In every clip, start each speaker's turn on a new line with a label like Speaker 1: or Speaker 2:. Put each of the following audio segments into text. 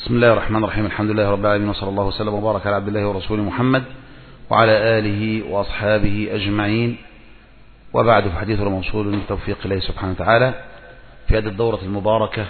Speaker 1: بسم الله الرحمن الرحيم. الحمد لله رب العالمين، وصلى الله وسلم وبارك على عبد الله ورسوله محمد وعلى آله وأصحابه أجمعين، وبعد، فحديثنا موصول من توفيق الله سبحانه وتعالى في هذه الدورة المباركة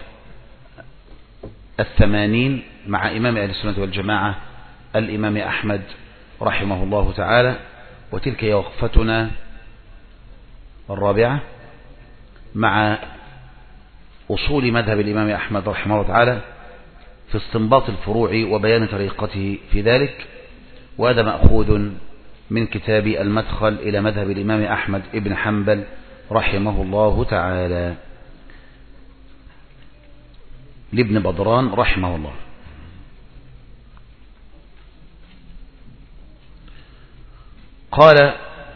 Speaker 1: 80 مع إمام أهل السنة والجماعة الإمام أحمد رحمه الله تعالى. وتلك هي وقفتنا الرابعة مع أصول مذهب الإمام أحمد رحمه الله تعالى في استنباط الفروع وبيان طريقته في ذلك، وهذا مأخوذ من كتاب المدخل إلى مذهب الإمام أحمد ابن حنبل رحمه الله تعالى لابن بدران رحمه الله. قال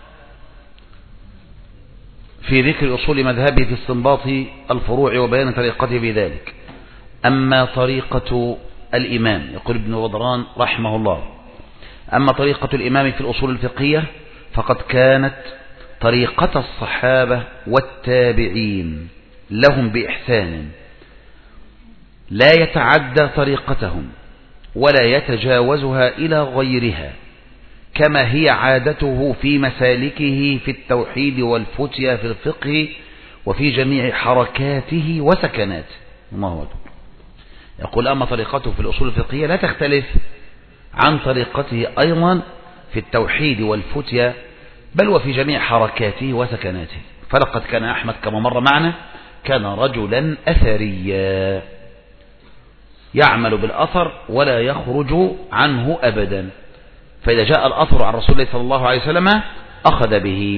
Speaker 1: في ذكر أصول مذهبه في استنباط الفروع وبيان طريقته في ذلك: أما طريقة الإمام، يقول ابن بدران رحمه الله: أما طريقة الإمام في الأصول الفقهية فقد كانت طريقة الصحابة والتابعين لهم بإحسان، لا يتعدى طريقتهم ولا يتجاوزها إلى غيرها، كما هي عادته في مسالكه في التوحيد والفتيا في الفقه وفي جميع حركاته وسكناته. الله أكبر. يقول: أما طريقته في الأصول الفقهية لا تختلف عن طريقته أيضا في التوحيد والفتيا، بل وفي جميع حركاته وسكناته. فلقد كان أحمد كما مر معنا كان رجلا أثريا يعمل بالأثر ولا يخرج عنه أبدا، فإذا جاء الأثر عن رسول الله صلى الله عليه وسلم أخذ به.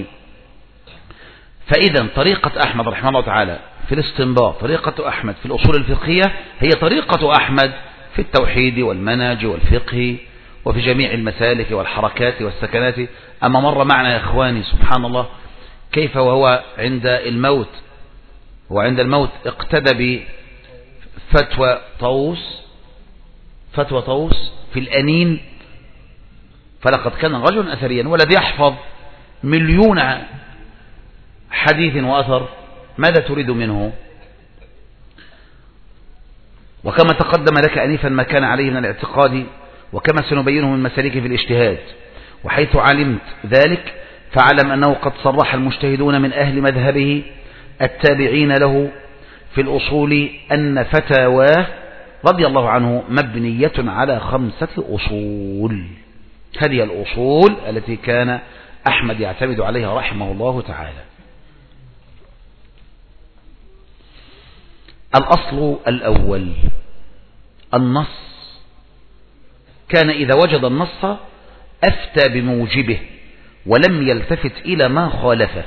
Speaker 1: فإذا طريقة أحمد رحمه الله تعالى في الاستنباط، طريقة أحمد في الأصول الفقهية هي طريقة أحمد في التوحيد والمنهج والفقه وفي جميع المسالك والحركات والسكنات. أما مر معنا يا إخواني سبحان الله كيف وهو عند الموت، وعند الموت اقتدى بفتوى طوس في الأنين. فلقد كان رجلا أثريا، والذي يحفظ 1,000,000 حديث وأثر ماذا تريد منه؟ وكما تقدم لك أنيفا ما كان عليه من الاعتقاد، وكما سنبينه من مسالكه في الاجتهاد. وحيث علمت ذلك فاعلم أنه قد صرح المجتهدون من أهل مذهبه التابعين له في الأصول أن فتاواه رضي الله عنه مبنية على 5 أصول. هذه الأصول التي كان أحمد يعتمد عليها رحمه الله تعالى. الأصل الأول النص، كان إذا وجد النص أفتى بموجبه ولم يلتفت إلى ما خالفه،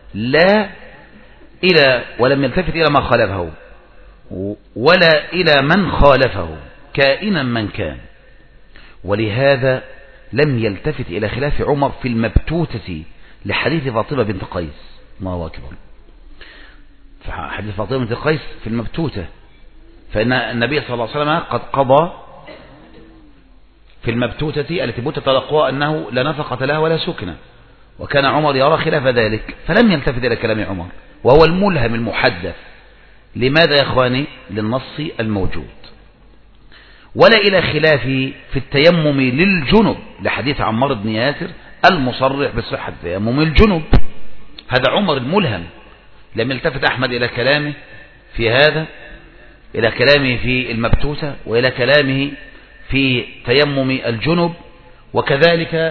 Speaker 1: ولم يلتفت إلى ما خالفه ولا إلى من خالفه كائنا من كان. ولهذا لم يلتفت إلى خلاف عمر في المبتوتة لحديث فاطمة بنت قيس. الله أكبر. حديث فاطمة بنت قيس في المبتوتة، فإن النبي صلى الله عليه وسلم قد قضى في المبتوتة التي بتت الأقوى أنه لا نفقة لها ولا سكنة، وكان عمر يرى خلاف ذلك فلم يلتفت إلى كلام عمر، وهو الملهم المحدث. لماذا يا إخواني؟ للنص الموجود. ولا إلى خلاف في التيمم للجنب لحديث عمار بن ياسر المصرح بصحة تيمم الجنب. هذا عمر الملهم، لم يلتفت أحمد إلى كلامه في هذا، إلى كلامه في المبتوتة وإلى كلامه في تيمم الجنب وكذلك.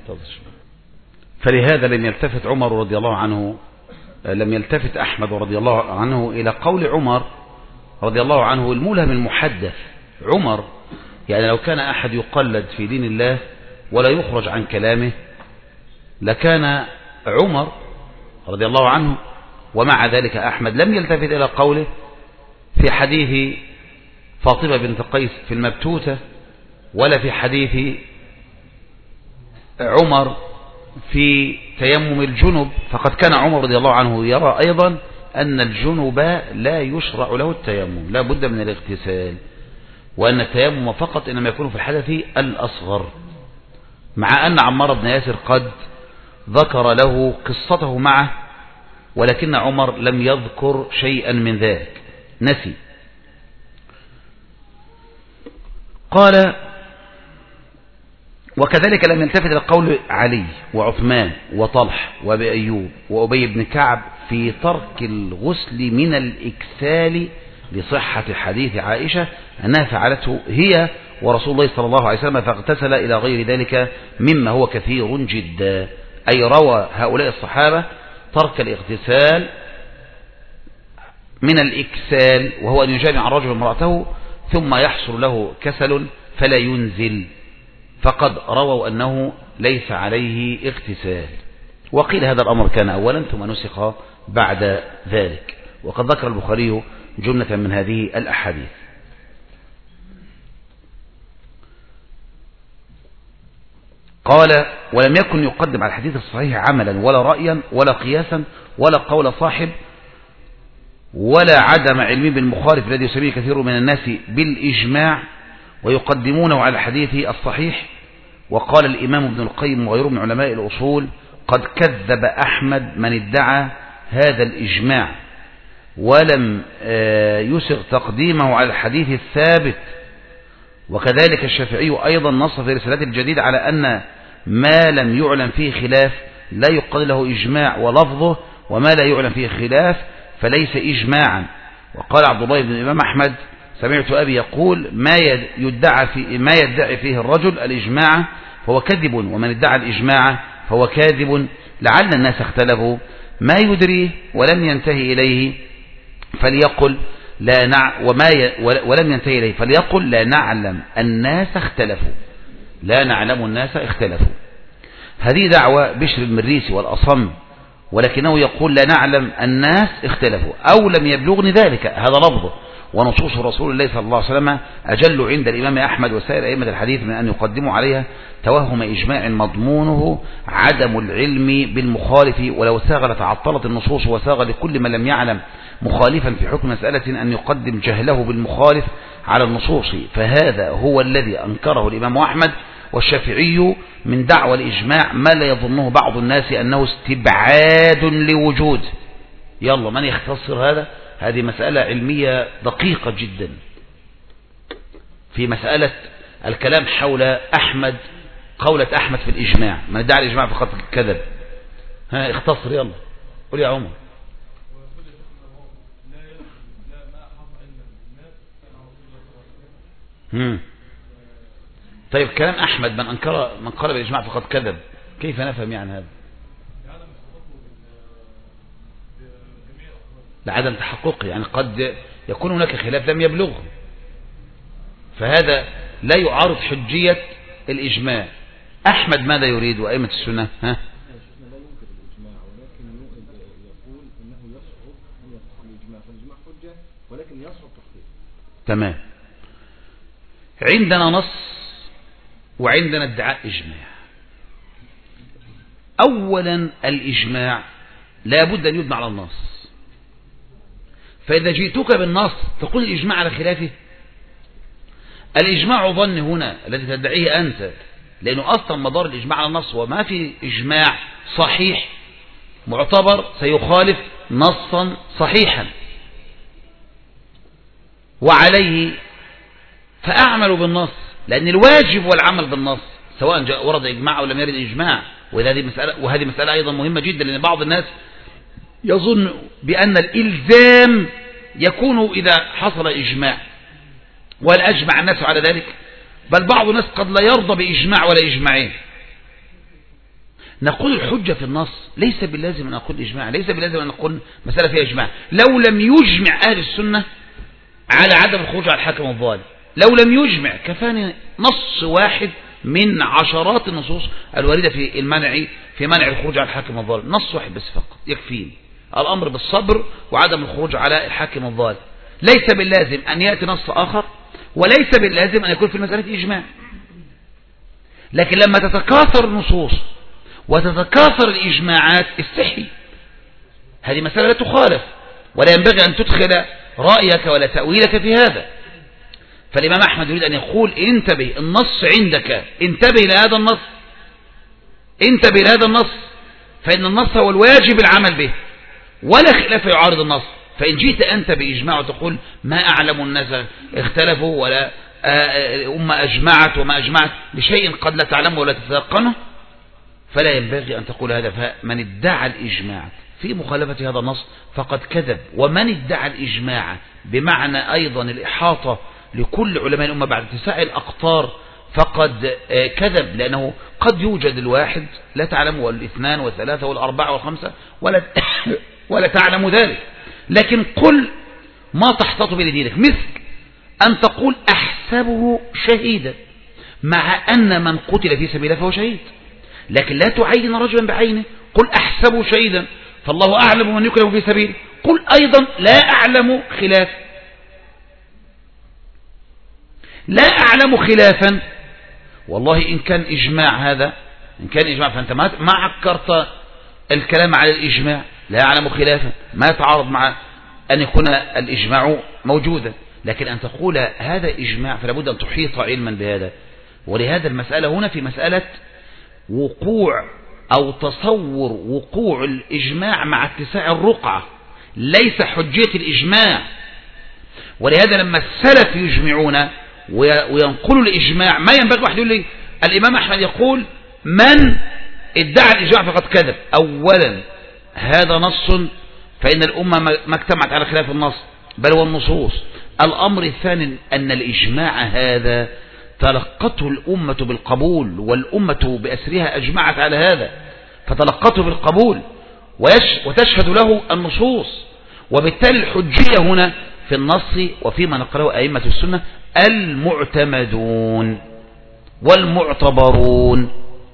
Speaker 1: فلهذا لم يلتفت عمر رضي الله عنه، لم يلتفت أحمد رضي الله عنه إلى قول عمر رضي الله عنه الملهم المحدث. عمر يعني لو كان أحد يقلد في دين الله ولا يخرج عن كلامه لكان عمر رضي الله عنه. ومع ذلك أحمد لم يلتفت إلى قوله في حديث فاطمة بنت قيس في المبتوتة، ولا في حديث عمر في تيمم الجنب. فقد كان عمر رضي الله عنه يرى أيضا أن الجنب لا يشرع له التيمم، لا بد من الاغتسال، وأن التيمم فقط إنما يكون في الحدث الأصغر، مع أن عمار بن ياسر قد ذكر له قصته معه، ولكن عمر لم يذكر شيئا من ذلك، نسي. قال وكذلك لم يلتفت إلى قول علي وعثمان وطلح وأبي أيوب وأبي بن كعب في ترك الغسل من الإكسال لصحة حديث عائشة أنها فعلته هي ورسول الله صلى الله عليه وسلم فاغتسل إلى غير ذلك مما هو كثير جدا. أي روى هؤلاء الصحابة ترك الاغتسال من الإكسال وهو أن يجامع الرجل امرأته ثم يحصل له كسل فلا ينزل، فقد رووا أنه ليس عليه اغتسال. وقيل هذا الأمر كان أولا ثم نسخ بعد ذلك، وقد ذكر البخاري جملة من هذه الأحاديث. قال ولم يكن يقدم على الحديث الصحيح عملا ولا رأيا ولا قياسا ولا قول صاحب ولا عدم علمه بالمخالف الذي يسميه كثير من الناس بالإجماع ويقدمونه على الحديث الصحيح. وقال الإمام ابن القيم وغيره من علماء الأصول قد كذب أحمد من ادعى هذا الإجماع ولم يسغ تقديمه على الحديث الثابت. وكذلك الشافعي أيضا نص في رسالته الجديدة على أن ما لم يعلم فيه خلاف لا يقال له إجماع ولفظه، وما لا يعلم فيه خلاف فليس إجماعا. وقال عبد الله بن الإمام أحمد سمعت أبي يقول ما يدعي فيه الرجل الإجماع فهو كذب، ومن ادعى الإجماع فهو كاذب. لعل الناس اختلفوا ما يدري ولم ينتهي إليه فليقل ولم ينتهي إليه فليقل لا نعلم الناس اختلفوا، لا نعلم الناس اختلفوا. هذه دعوة بشر المريسي والأصم، ولكنه يقول لا نعلم الناس اختلفوا أو لم يبلغني ذلك، هذا لفظه. ونصوص رسول الله صلى الله عليه وسلم أجل عند الإمام أحمد وسائر أئمة الحديث من أن يقدموا عليها توهم إجماع مضمونه عدم العلم بالمخالف، ولو ساغ لتعطلت النصوص وساغ لكل من لم يعلم مخالفا في حكم مسألة أن يقدم جهله بالمخالف على النصوص. فهذا هو الذي أنكره الإمام أحمد والشافعي من دعوى الإجماع ما لا يظنه بعض الناس أنه استبعاد لوجود. يلا من يختصر هذا؟ هذه مسألة علمية دقيقة جدا في مسألة الكلام حول أحمد، قولة أحمد في الإجماع، من ادعى الإجماع فقط كذب. ها اختصر يلا قل يا عمر. طيب كلام أحمد من قال بالإجماع فقد كذب، كيف نفهم يعني هذا؟ لعدم تحققه، يعني قد يكون هناك خلاف لم يبلغه، فهذا لا يعارض حجية الإجماع. أحمد ماذا يريد وأئمة السنة؟ ها؟ تمام. عندنا نص وعندنا ادعاء إجماع. أولا الإجماع لا بد أن يبنى على النص، فإذا جئتك بالنص تقول الإجماع على خلافه. الإجماع ظن هنا الذي تدعيه أنت، لأنه أصلا مدار الإجماع على النص، وما في إجماع صحيح معتبر سيخالف نصا صحيحا. وعليه فأعمل بالنص، لأن الواجب والعمل بالنص سواء جاء ورد إجماع أو لم يرد إجماع. وهذه مسألة أيضا مهمة جدا، لأن بعض الناس يظن بأن الإلزام يكون إذا حصل إجماع، وهل أجمع الناس على ذلك؟ بل بعض الناس قد لا يرضى بإجماع ولا إجماعين. نقول الحجة في النص، ليس باللازم أن نقول إجماع، ليس باللازم أن نقول مسألة فيها إجماع. لو لم يجمع أهل السنة على عدم الخروج على الحاكم الظالم، لو لم يجمع كفاني نص واحد من عشرات النصوص الواردة في منع الخروج على الحاكم الظالم، نص واحد بس فقط يكفيني. الأمر بالصبر وعدم الخروج على الحاكم الظالم. ليس باللازم أن يأتي نص آخر، وليس باللازم أن يكون في المسألة إجماع. لكن لما تتكاثر النصوص وتتكاثر الإجماعات استحي، هذه مسألة لا تخالف، ولا ينبغي أن تدخل رأيك ولا تأويلك في هذا. فالإمام أحمد يريد أن يقول انتبه، النص عندك، انتبه لهذا النص، انتبه لهذا النص، فإن النص هو الواجب العمل به ولا خلاف يعارض النص. فإن جئت أنت بإجماع وتقول ما أعلم الناس اختلفوا ولا الأمة أجمعت وما أجمعت لشيء قد لا تعلمه ولا تتيقنه، فلا ينبغي أن تقول هذا. فمن ادعى الإجماع في مخالفة هذا النص فقد كذب، ومن ادعى الإجماع بمعنى أيضا الإحاطة لكل علماء الأمة بعد اتساع الأقطار فقد كذب، لأنه قد يوجد الواحد لا تعلم والاثنان والثلاثة والأربعة والخمسة ولا تعلم ذلك، لكن قل ما تحتاط به لدينك، مثل أن تقول أحسبه شهيدا، مع أن من قتل في سبيل الله فهو شهيد، لكن لا تعين رجلا بعينه، قل أحسبه شهيدا فالله أعلم من يكره في سبيله، قل أيضا لا أعلم خلاف، لا أعلم خلافا. والله إن كان إجماع هذا، إن كان إجماع فأنت ما عكرت الكلام على الإجماع، لا أعلم خلافا ما يتعارض مع أن يكون الإجماع موجودا، لكن أن تقول هذا إجماع فلا بد أن تحيط علما بهذا. ولهذا المسألة هنا في مسألة وقوع أو تصور وقوع الإجماع مع اتساع الرقعة، ليس حجية الإجماع. ولهذا لما السلف يجمعون وينقلوا الإجماع، ما ينبغي واحد يقول لي الإمام أحمد يقول من ادعى الإجماع فقد كذب. أولا هذا نص، فإن الأمة ما اجتمعت على خلاف النص بل هو النصوص. الأمر الثاني أن الإجماع هذا تلقته الأمة بالقبول، والأمة بأسرها أجمعت على هذا فتلقته بالقبول وتشهد له النصوص، وبالتالي الحجية هنا في النص وفيما نقله أئمة السنة المعتمدون والمعتبرون،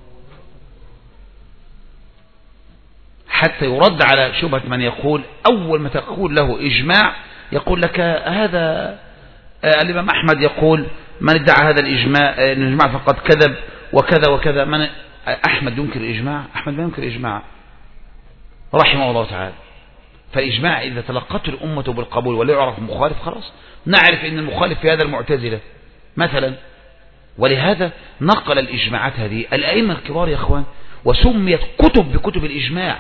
Speaker 1: حتى يرد على شبهة من يقول أول ما تقول له إجماع يقول لك هذا الإمام أحمد يقول من ادعى هذا الإجماع فقد كذب وكذا وكذا. من أحمد ينكر الإجماع؟ أحمد ما ينكر الإجماع رحمه الله تعالى. فالإجماع إذا تلقته الأمة بالقبول ولا يعرف مخالف خلاص نعرف أن المخالف في هذا المعتزلة مثلا. ولهذا نقل الإجماعات هذه الأئمة الكبار يا أخوان، وسميت كتب بكتب الإجماع.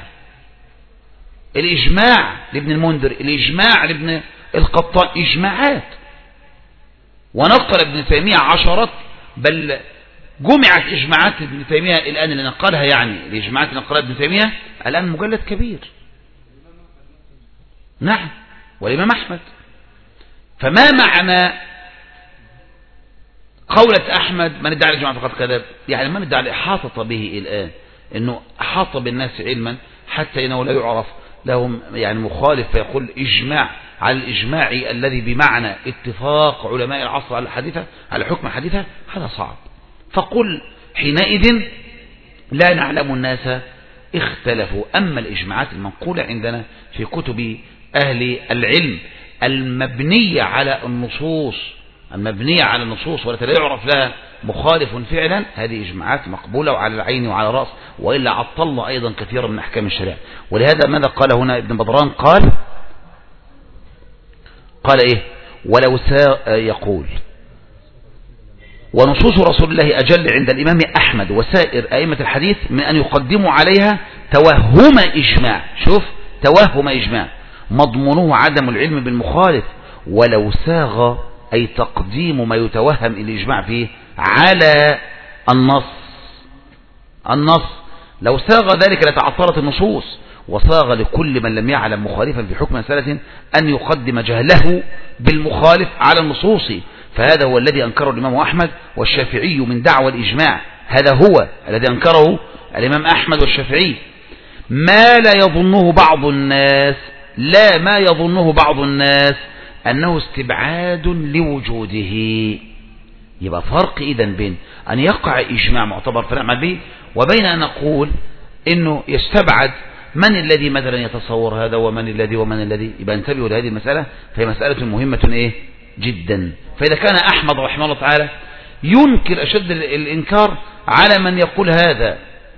Speaker 1: الإجماع لابن المنذر، الإجماع لابن القطان، إجماعات. ونقل ابن تيمية عشرات، بل جمعت إجماعات ابن تيمية الآن اللي نقلها، يعني الإجماعات اللي نقلها ابن تيمية الآن مجلد كبير. نعم، والإمام أحمد. فما معنى قولة أحمد من ادعى الإجماع فقد كذب؟ يعني من ادعى الإحاطة به الآن، إنه أحاط بالناس علما حتى إنه لا يعرف لهم يعني مخالف، فيقول إجماع على الإجماع الذي بمعنى اتفاق علماء العصر على الحديثة على حكم الحديثة، هذا صعب. فقل حينئذ لا نعلم الناس اختلفوا. أما الإجماعات المنقولة عندنا في كتب أهل العلم المبنية على النصوص، والتي لا يعرف لها مخالف فعلا، هذه إجماعات مقبولة وعلى العين وعلى الرأس، وإلا عطل أيضا كثيرا من أحكام الشريعة. ولهذا ماذا قال هنا ابن بدران؟ قال إيه؟ ولو يقول ونصوص رسول الله أجل عند الإمام أحمد وسائر أئمة الحديث من أن يقدموا عليها توهم إجماع. شوف، توهم إجماع مضمونه عدم العلم بالمخالف، ولو ساغ أي تقديم ما يتوهم الإجماع فيه على النص لو ساغ ذلك لتعطلت النصوص، وصاغ لكل من لم يعلم مخالفا في حكم مسألة أن يقدم جهله بالمخالف على النصوص. فهذا هو الذي أنكره الإمام أحمد والشافعي من دعوى الإجماع، هذا هو الذي أنكره الإمام أحمد والشافعي. ما يظنه بعض الناس أنه استبعاد لوجوده. يبقى فرق إذن بين أن يقع إجماع معتبر فنعمل به، وبين أن نقول إنه يستبعد من الذي مثلا يتصور هذا ومن الذي. يبقى انتبهوا لهذه المسألة، فهي مسألة مهمة جدا. فإذا كان أحمد رحمه الله تعالى ينكر أشد الإنكار على من يقول هذا،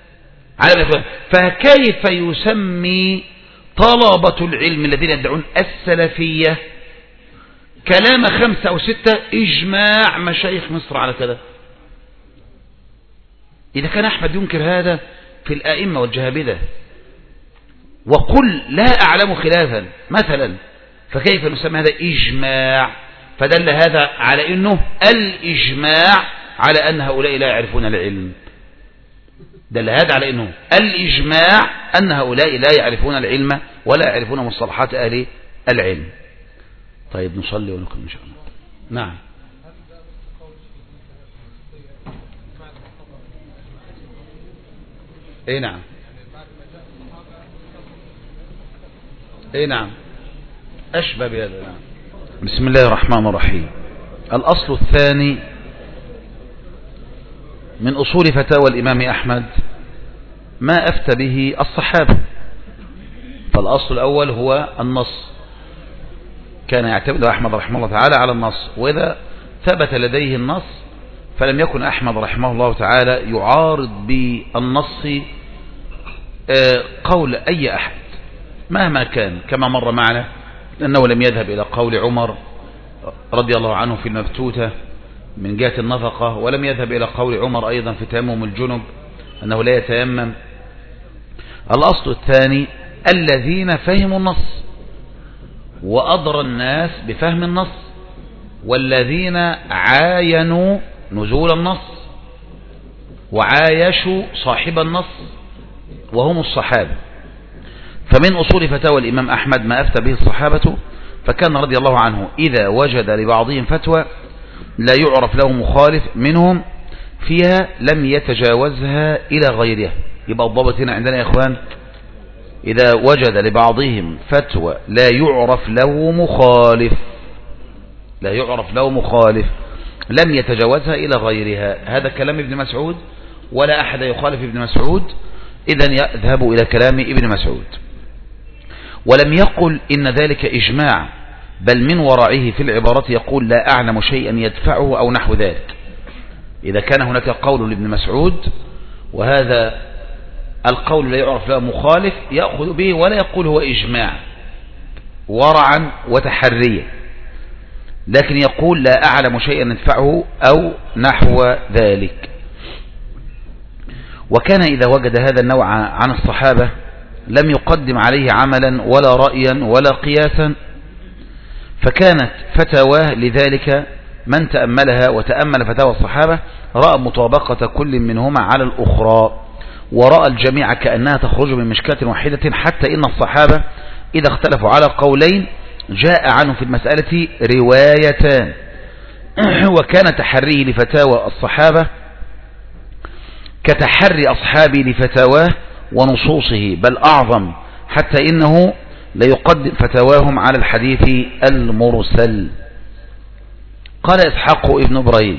Speaker 1: فكيف يسمي طلبة العلم الذين يدعون السلفية كلام 5 أو 6 إجماع مشايخ مصر على كذا؟ إذا كان أحمد ينكر هذا في الآئمة والجهابذة وقل لا أعلم خلافا مثلا، فكيف نسمي هذا إجماع؟ فدل هذا على أنه الإجماع على أن هؤلاء لا يعرفون العلم. دل هذا على أنه الإجماع أن هؤلاء لا يعرفون العلم ولا يعرفون مصطلحات أهل العلم. طيب نصلي ونكمل إن شاء الله. نعم. اي نعم. اي نعم أشبه بهذا. نعم. بسم الله الرحمن الرحيم. الأصل الثاني من أصول فتاوى الإمام أحمد ما أفتى به الصحابة. فالأصل الأول هو النص، كان يعتمد أحمد رحمه الله تعالى على النص، وإذا ثبت لديه النص فلم يكن أحمد رحمه الله تعالى يعارض بالنص قول أي أحد مهما كان، كما مر معنا أنه لم يذهب إلى قول عمر رضي الله عنه في المبتوتة من جهة النفقة، ولم يذهب إلى قول عمر أيضا في تيمم الجنب أنه لا يتيمم. الأصل الثاني الذين فهموا النص وأضر الناس بفهم النص، والذين عاينوا نزول النص وعايشوا صاحب النص وهم الصحابة. فمن أصول فتاوى الإمام أحمد ما أفتى به الصحابة، فكان رضي الله عنه إذا وجد لبعضهم فتوى لا يعرف له مخالف منهم فيها لم يتجاوزها إلى غيرها. يبقى الضابط هنا عندنا يا إخوان، إذا وجد لبعضهم فتوى لا يعرف له مخالف، لا يعرف له مخالف لم يتجاوزها إلى غيرها. هذا كلام ابن مسعود، ولا أحد يخالف ابن مسعود، إذن يذهب إلى كلام ابن مسعود. ولم يقل إن ذلك إجماع، بل من ورعه في العبارة يقول لا أعلم شيئا يدفعه أو نحو ذلك. إذا كان هناك قول لابن مسعود وهذا القول لا يعرف له مخالف يأخذ به ولا يقول هو إجماع ورعا وتحريا، لكن يقول لا أعلم شيئا يدفعه أو نحو ذلك. وكان إذا وجد هذا النوع عن الصحابة لم يقدم عليه عملا ولا رأيا ولا قياسا، فكانت فتاواه لذلك من تأملها وتأمل فتاوى الصحابة رأى مطابقة كل منهما على الأخرى، ورأى الجميع كأنها تخرج من مشكاة واحدة، حتى إن الصحابة إذا اختلفوا على قولين جاء عنه في المسألة روايتان. وكان تحريه لفتاوى الصحابة كتحري أصحابي لفتاواه ونصوصه، بل أعظم، حتى إنه ليقدم فتاواهم على الحديث المرسل. قال إسحاق ابن إبراهيم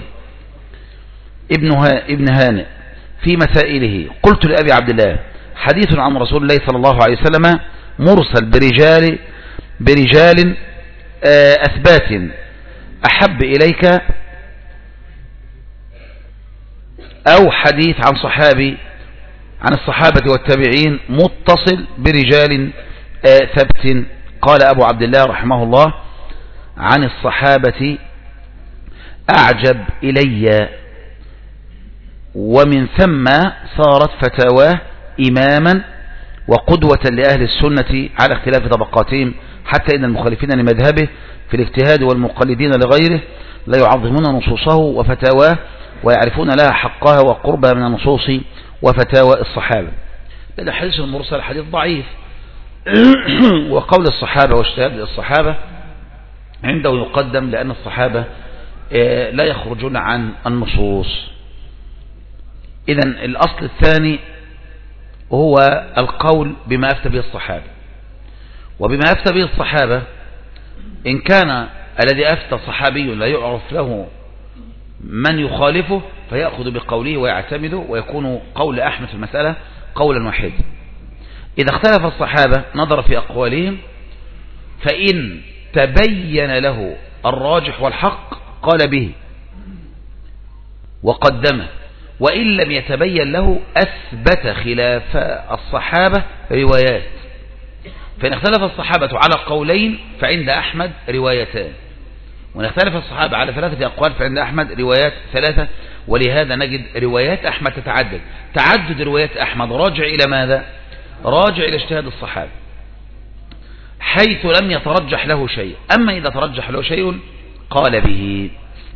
Speaker 1: ابن هانئ في مسائله: قلت لأبي عبد الله حديث عن رسول الله صلى الله عليه وسلم مرسل برجال أثبات أحب إليك، أو حديث عن صحابي عن الصحابة والتابعين متصل برجال ثبت؟ قال أبو عبد الله رحمه الله: عن الصحابة أعجب إلي، ومن ثم صارت فتاواه إماما وقدوة لأهل السنة على اختلاف طبقاتهم، حتى إن المخالفين لمذهبه في الاجتهاد والمقلدين لغيره لا يعظمون نصوصه وفتاواه ويعرفون لها حقها وقربها من النصوص وفتاوى الصحابة. لأن الحديث المرسل حديث ضعيف، وقول الصحابة واجتهاد الصحابة عنده يقدم، لأن الصحابة لا يخرجون عن النصوص. إذن الأصل الثاني هو القول بما أفتى به الصحابة. وبما أفتى به الصحابة إن كان الذي أفتى صحابي لا يعرف له من يخالفه فيأخذ بقوله ويعتمده، ويكون قول أحمد في المسألة قولا واحدا. إذا اختلف الصحابة نظر في أقوالهم، فإن تبين له الراجح والحق قال به وقدمه، وإن لم يتبين له أثبت خلاف الصحابة روايات. فإن اختلف الصحابة على قولين فعند أحمد روايتان، وإن اختلف الصحابة على 3 أقوال فعند أحمد روايات 3. ولهذا نجد روايات أحمد تتعدد. تعدد روايات أحمد راجع إلى ماذا؟ راجع إلى اجتهاد الصحابة، حيث لم يترجح له شيء. أما إذا ترجح له شيء قال به.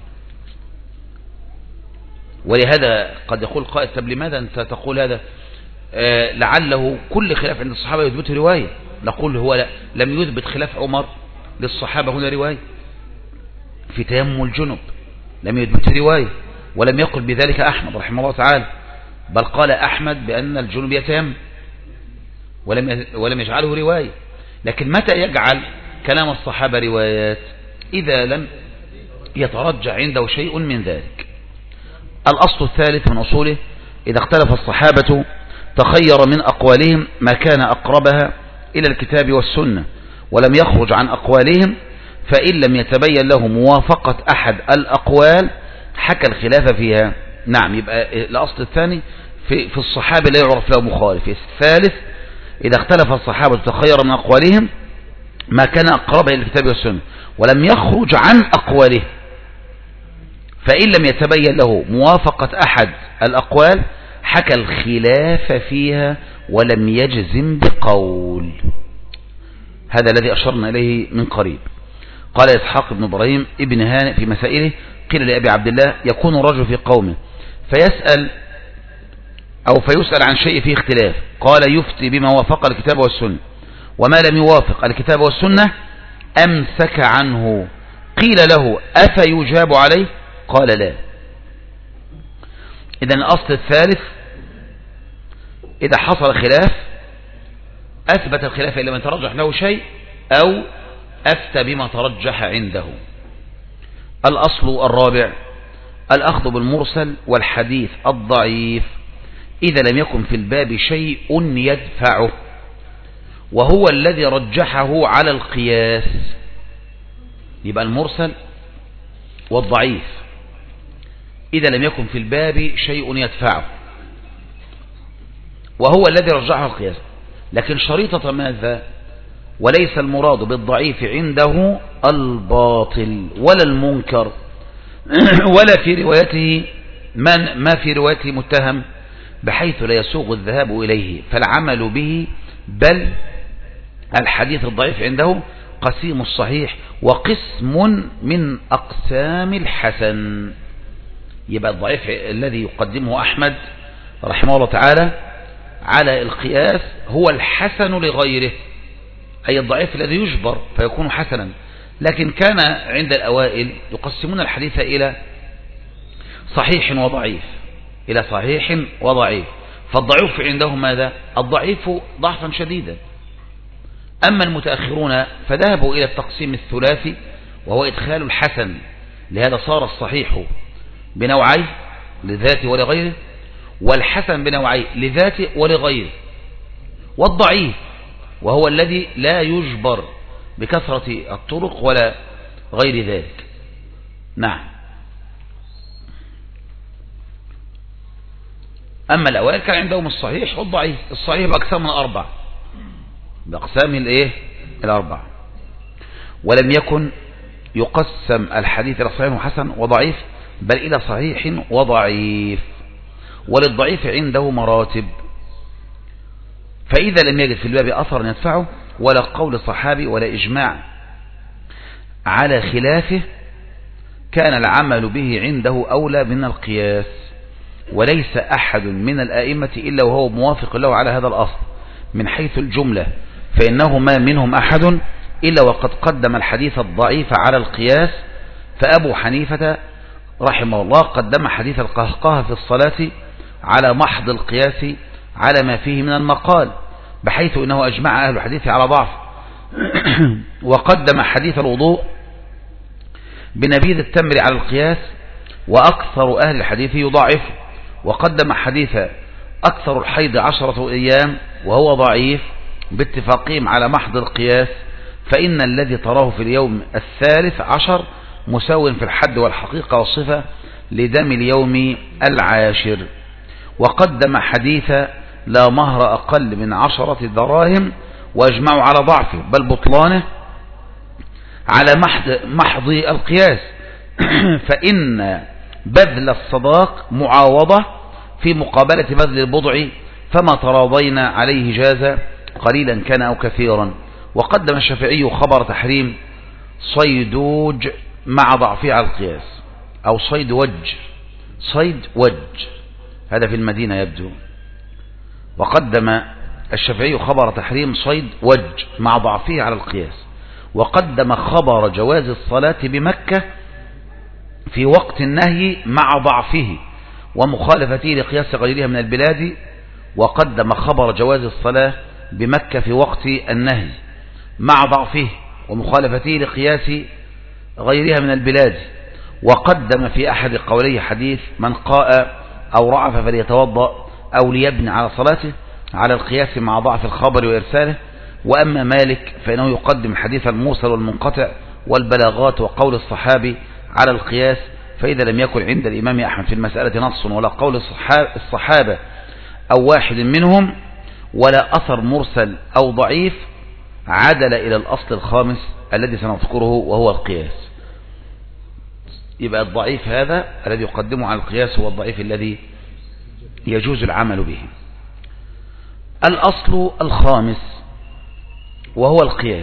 Speaker 1: ولهذا قد يقول قائل طب لماذا أنت تقول هذا؟ لعله كل خلاف عند الصحابة يثبت رواية. نقول هو لم يثبت خلاف عمر للصحابة هنا رواية في تيمم الجنب، لم يثبت رواية، ولم يقل بذلك أحمد رحمه الله تعالى، بل قال أحمد بأن الجنب يتيمم ولم يجعله رواية. لكن متى يجعل كلام الصحابة روايات؟ إذا لم يترجع عنده شيء من ذلك. الأصل الثالث من أصوله: إذا اختلف الصحابة تخير من أقوالهم ما كان أقربها إلى الكتاب والسنة ولم يخرج عن أقوالهم، فإن لم يتبين له موافقة أحد الأقوال حكى الخلاف فيها. نعم، يبقى الأصل الثاني في الصحابة لا يعرف له مخالف. الثالث: إذا اختلف الصحابة تخير من أقوالهم ما كان أقربها إلى الكتاب والسنة ولم يخرج عن أقواله، فإن لم يتبين له موافقة أحد الأقوال حكى الخلاف فيها ولم يجزم بقول. هذا الذي أشرنا إليه من قريب. قال إسحاق بن إبراهيم ابن هانئ في مسائله: قيل لأبي عبد الله: يكون الرجل في قومه فيسأل عن شيء فيه اختلاف، قال: يفتي بما وافق الكتاب والسنة، وما لم يوافق الكتاب والسنة أمسك عنه. قيل له: أفيجاب عليه؟ قال: لا. إذن الأصل الثالث: إذا حصل خلاف أثبت الخلاف إلا من ترجح له شيء أو أفتى بما ترجح عنده. الأصل الرابع: الأخذ بالمرسل والحديث الضعيف إذا لم يكن في الباب شيء يدفعه، وهو الذي رجحه على القياس. يبقى المرسل والضعيف إذا لم يكن في الباب شيء يدفعه، وهو الذي رجحه القياس. لكن شريطة ماذا؟ وليس المراد بالضعيف عنده الباطل ولا المنكر ولا في روايته ما في روايته متهم بحيث لا يسوغ الذهاب إليه فالعمل به، بل الحديث الضعيف عنده قسيم الصحيح وقسم من أقسام الحسن. يبقى الضعيف الذي يقدمه أحمد رحمه الله تعالى على القياس هو الحسن لغيره، أي الضعيف الذي يجبر فيكون حسنا. لكن كان عند الأوائل يقسمون الحديث إلى صحيح وضعيف، إلى صحيح وضعيف. فالضعيف عندهم ماذا؟ الضعيف ضعفا شديدا. أما المتأخرون فذهبوا إلى التقسيم الثلاثي وهو إدخال الحسن، لهذا صار الصحيح بنوعين لذاته ولغيره، والحسن بنوعين لذاته ولغيره، والضعيف وهو الذي لا يجبر بكثرة الطرق ولا غير ذلك. نعم. أما الأوائل كان عندهم الصحيح والضعيف. الصحيح بأقسام من أربع، بأقسام الأربع، ولم يكن يقسم الحديث إلى صحيح وحسن وضعيف، بل إلى صحيح وضعيف. وللضعيف عنده مراتب، فإذا لم يجد في الباب أثر يدفعه ولا قول صحابي ولا إجماع على خلافه كان العمل به عنده أولى من القياس. وليس أحد من الآئمة إلا وهو موافق له على هذا الأصل من حيث الجملة، فإنه ما منهم أحد إلا وقد قدم الحديث الضعيف على القياس. فأبو حنيفة رحمه الله قدم حديث القهقه في الصلاة على محض القياس على ما فيه من المقال، بحيث إنه أجمع أهل الحديث على ضعف. وقدم حديث الوضوء بنبيذ التمر على القياس، وأكثر أهل الحديث يضعف. وقدم حديث أكثر الحيض 10 أيام وهو ضعيف باتفاقهم على محض القياس، فإن الذي تراه في اليوم 13 مساو في الحد والحقيقة والصفة لدم اليوم 10. وقدم حديث لا مهر أقل من 10 دراهم، وأجمعوا على ضعفه بل بطلانه على محض القياس، فإن بذل الصداق معاوضة في مقابلة بذل البضع، فما تراضينا عليه جاز قليلا كان أو كثيرا. وقدم الشافعي خبر تحريم صيدوج مع ضعفه على القياس، أو صيد وج، صيد وج هذا في المدينة يبدو. وقدم الشافعي خبر تحريم صيد وج مع ضعفه على القياس، وقدم خبر جواز الصلاة بمكة في وقت النهي مع ضعفه ومخالفته لقياس غيرها من البلاد، وقدم خبر جواز الصلاة بمكة في وقت النهي مع ضعفه ومخالفته لقياس غيرها من البلاد، وقدم في أحد قولي حديث من قاء أو رعف فليتوضأ أو ليبني على صلاته على القياس مع ضعف الخبر وإرساله. وأما مالك فإنه يقدم حديث المرسل والمنقطع والبلاغات وقول الصحابي على القياس، فإذا لم يكن عند الإمام أحمد في المسألة نص ولا قول الصحابة أو واحد منهم ولا أثر مرسل أو ضعيف، عدل إلى الأصل الخامس الذي سنذكره وهو القياس. يبقى الضعيف هذا الذي يقدمه على القياس هو الضعيف الذي يجوز العمل به. الأصل الخامس وهو القياس.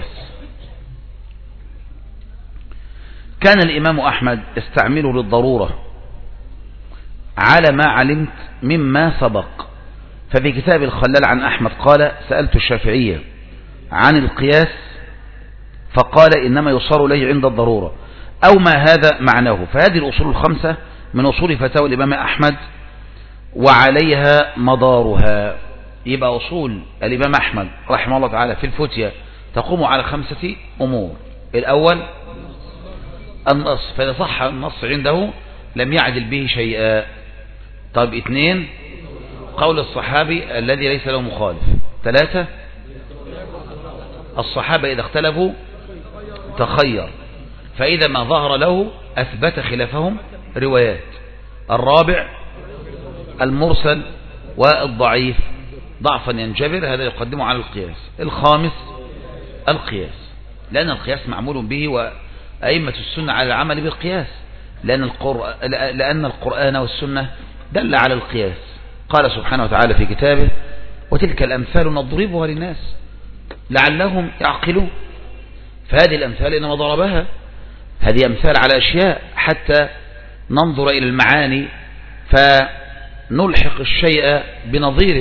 Speaker 1: كان الإمام أحمد يستعمله للضرورة على ما علمت مما سبق. ففي كتاب الخلال عن أحمد قال: سألت الشافعية عن القياس فقال: إنما يصار إليه عند الضرورة، أو ما هذا معناه. فهذه الأصول الخمسة من أصول فتاوى الإمام أحمد وعليها مدارها. يبقى أصول الإمام أحمد رحمه الله تعالى في الفتية تقوم على 5 أمور. الأول النص، فإذا صح النص عنده لم يعدل به شيئا. طيب 2 قول الصحابي الذي ليس له مخالف. 3 الصحابة إذا اختلفوا تخير، فإذا ما ظهر له أثبت خلافهم روايات. 4 المرسل والضعيف ضعفا ينجبر، هذا يقدمه على القياس. 5 القياس، لأن القياس معمول به وأئمة السنة على العمل بالقياس، لأن القرآن والسنة دل على القياس. قال سبحانه وتعالى في كتابه: وتلك الأمثال نضربها للناس لعلهم يعقلون. فهذه الأمثال إنما ضربها، هذه أمثال على أشياء حتى ننظر إلى المعاني فنلحق الشيء بنظيره.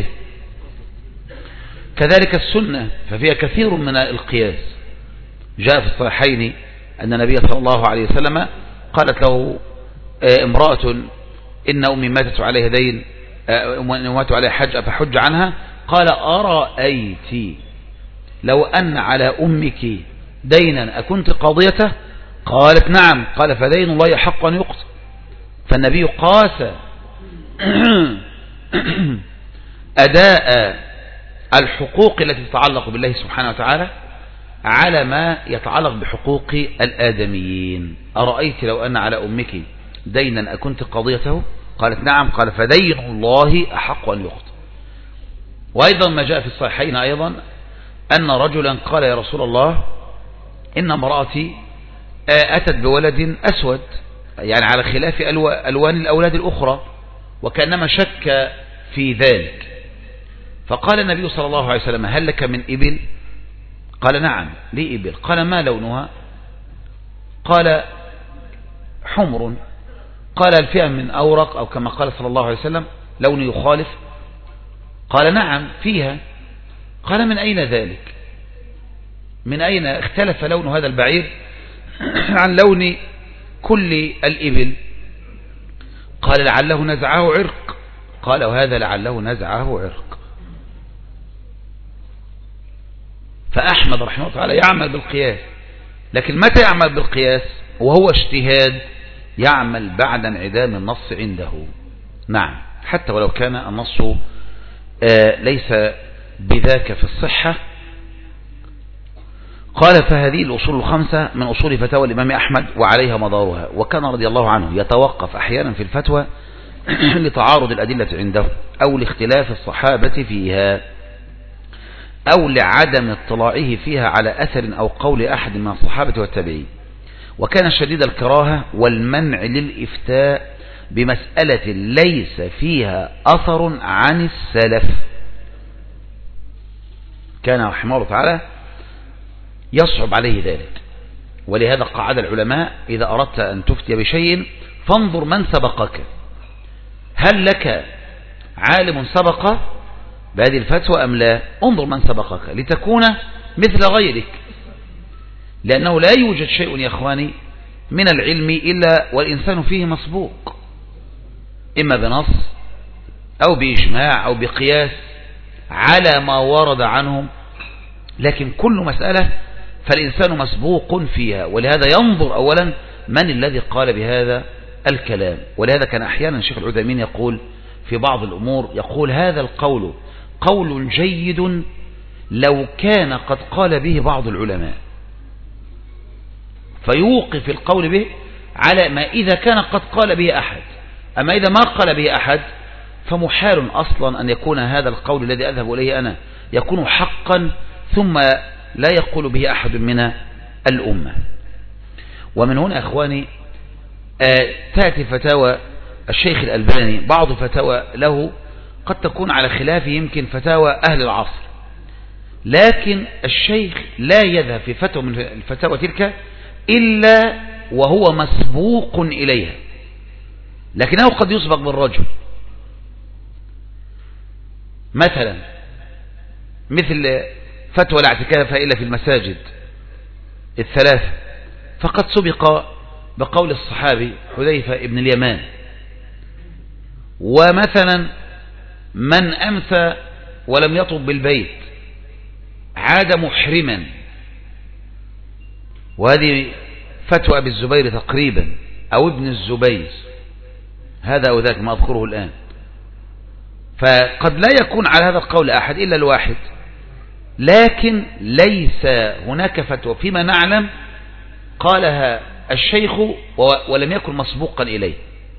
Speaker 1: كذلك السنة ففيها كثير من القياس. جاء في الصحيحين أن النبي صلى الله عليه وسلم قالت له امرأة: إن أمي ماتت عليها دين، ماتت عليها حج فحج عنها. قال: أرأيت لو أن على أمك دينا أكنت قاضيته؟ قالت: نعم. قال: فدين الله حق أن يقضى. فالنبي قاس أداء الحقوق التي تتعلق بالله سبحانه وتعالى على ما يتعلق بحقوق الآدميين. أرأيت لو أن على أمك دينا أكنت قاضيته؟ قالت: نعم. قال: فدين الله أحق أن يقضى. وأيضا ما جاء في الصحيحين أيضا أن رجلا قال: يا رسول الله، إن امرأتي أتت بولد أسود، يعني على خلاف ألوان الأولاد الأخرى، وكأنما شك في ذلك. فقال النبي صلى الله عليه وسلم: هل لك من إبل؟ قال: نعم لي إبل. قال: ما لونها؟ قال: حمر. قال: هل فيها من أورق؟ أو كما قال صلى الله عليه وسلم: لون يخالف؟ قال: نعم فيها. قال: من أين ذلك؟ من أين اختلف لون هذا البعير عن لون كل الإبل؟ قال: لعله نزعه عرق. قال: وهذا لعله نزعه عرق. فأحمد رحمه الله تعالى يعمل بالقياس، لكن متى يعمل بالقياس وهو اجتهاد؟ يعمل بعد انعدام النص عنده. نعم، حتى ولو كان النص ليس بذاك في الصحة. قال: فهذه الأصول الخمسة من أصول فتاوى الإمام أحمد وعليها مدارها. وكان رضي الله عنه يتوقف أحيانا في الفتوى لتعارض الأدلة عنده، أو لاختلاف الصحابة فيها، أو لعدم اطلاعه فيها على أثر أو قول أحد من الصحابة والتابعين. وكان شديد الكراهة والمنع للإفتاء بمسألة ليس فيها أثر عن السلف. كان رحمه الله تعالى يصعب عليه ذلك، ولهذا قعد العلماء: إذا أردت أن تفتي بشيء فانظر من سبقك، هل لك عالم سبق بهذه الفتوى أم لا؟ انظر من سبقك لتكون مثل غيرك، لأنه لا يوجد شيء يا أخواني من العلم إلا والإنسان فيه مسبوق، إما بنص أو بإجماع أو بقياس على ما ورد عنهم، لكن كل مسألة فالإنسان مسبوق فيها، ولهذا ينظر أولا من الذي قال بهذا الكلام. ولهذا كان أحيانا الشيخ العثيمين يقول في بعض الأمور، يقول: هذا القول قول جيد لو كان قد قال به بعض العلماء، فيوقف القول به على ما إذا كان قد قال به أحد، أما إذا ما قال به أحد فمحال أصلا أن يكون هذا القول الذي أذهب إليه أنا يكون حقا ثم لا يقول به أحد من الأمة. ومن هنا أخواني تأتي فتاوى الشيخ الألباني، بعض فتاوى له قد تكون على خلاف يمكن فتاوى أهل العصر، لكن الشيخ لا يذهب في فتوى من الفتاوى تلك إلا وهو مسبوق إليها، لكنه قد يسبق بالرجل. مثلا مثل فتوى لا اعتكاف إلا في المساجد الثلاثة، فقد سبق بقول الصحابي حذيفة ابن اليمان. ومثلا من أمسى ولم يطب بالبيت عاد محرما، وهذه فتوى أبي الزبير تقريبا أو ابن الزبير، هذا أو ذاك ما أذكره الآن. فقد لا يكون على هذا القول أحد إلا الواحد، لكن ليس هناك فتوى فيما نعلم قالها الشيخ ولم يكن مسبوقا إليه،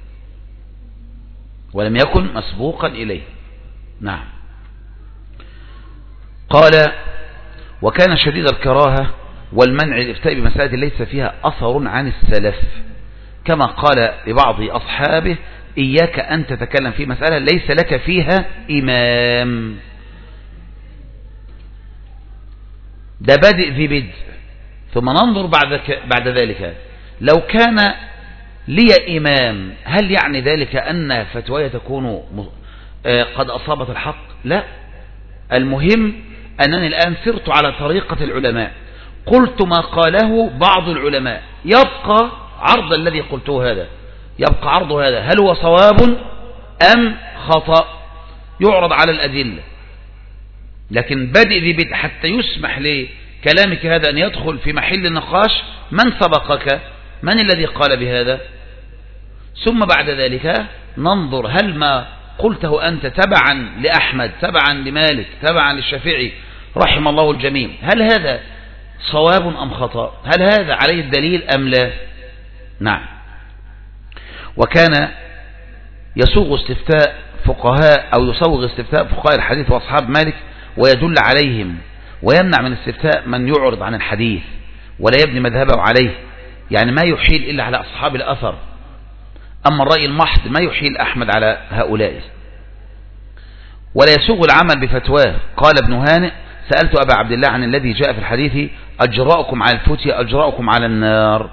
Speaker 1: ولم يكن مسبوقا إليه. نعم. قال: وكان شديد الكراهة والمنع الإفتاء بمسائل ليس فيها أثر عن السلف، كما قال لبعض أصحابه: إياك أن تتكلم في مسألة ليس لك فيها إمام. ده بادئ ذي بدء. ثم ننظر بعد ذلك، لو كان لي إمام هل يعني ذلك أن فتواي تكون قد أصابت الحق؟ لا، المهم أنني الآن سرت على طريقة العلماء، قلت ما قاله بعض العلماء، يبقى عرض الذي قلته هذا، يبقى عرض هذا هل هو صواب أم خطأ، يعرض على الأدلة. لكن بدء ذي بدء حتى يسمح لكلامك هذا أن يدخل في محل النقاش، من سبقك، من الذي قال بهذا؟ ثم بعد ذلك ننظر هل ما قلته أنت تبعا لأحمد، تبعا لمالك، تبعا للشافعي رحم الله الجميع، هل هذا صواب أم خطأ، هل هذا عليه الدليل أم لا؟ نعم. وكان يسوغ استفتاء فقهاء أو يسوغ استفتاء فقهاء الحديث وأصحاب مالك ويدل عليهم، ويمنع من استفتاء من يعرض عن الحديث ولا يبني مذهبه عليه، يعني ما يحيل إلا على أصحاب الأثر، أما الرأي المحض ما يحيل أحمد على هؤلاء. ولا يسوغ العمل بفتواه. قال ابن هانئ: سألت أبا عبد الله عن الذي جاء في الحديث: أجراؤكم على الفتية أجراؤكم على النار.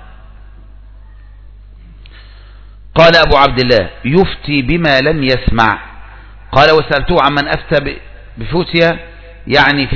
Speaker 1: قال أبو عبد الله: يفتي بما لم يسمع. قال: وسألته عن من أفتى بفتية يعني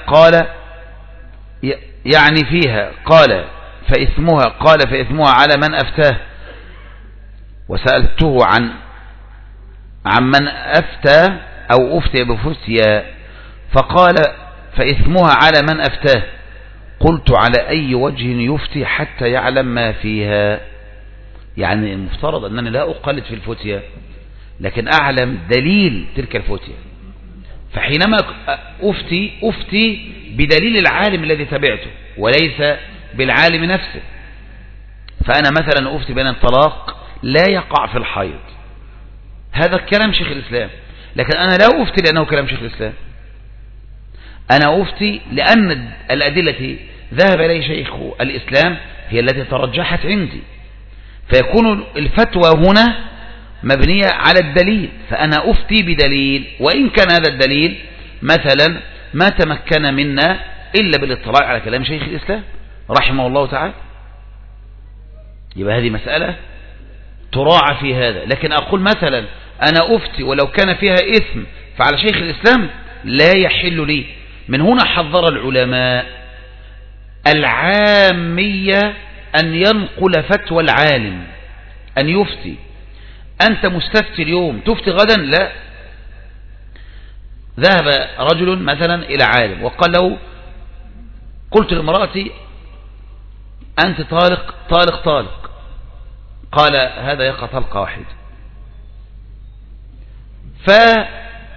Speaker 1: فيها قال فإثمها على من أفتاه. وسألته عن من أفتى أو أفتي بفتية فقال: فإثمها على من أفتاه. قلت: على أي وجه يفتي حتى يعلم ما فيها؟ يعني المفترض أنني لا أقلد في الفتية، لكن أعلم دليل تلك الفتية، فحينما أفتي بدليل العالم الذي تبعته وليس بالعالم نفسه. فأنا مثلا أفتي بأن الطلاق لا يقع في الحيض، هذا كلام شيخ الإسلام، لكن أنا لا أفتي لأنه كلام شيخ الإسلام، أنا أفتي لأن الأدلة ذهب إليه شيخ الإسلام هي التي ترجحت عندي، فيكون الفتوى هنا مبنية على الدليل، فأنا أفتي بدليل، وإن كان هذا الدليل مثلا ما تمكن منا إلا بالاطلاع على كلام شيخ الإسلام رحمه الله تعالى. يبقى هذه مسألة تراعى في هذا. لكن أقول مثلا أنا أفتي ولو كان فيها إثم فعلى شيخ الإسلام لا يحل لي. من هنا حذر العلماء العامية أن ينقل فتوى العالم، أن يفتي. أنت مستفتي اليوم تفتي غدا؟ لا. ذهب رجل مثلا إلى عالم وقال له قلت لامرأتي أنت طالق طالق طالق، قال هذا يقع طلقة واحدة. فهذا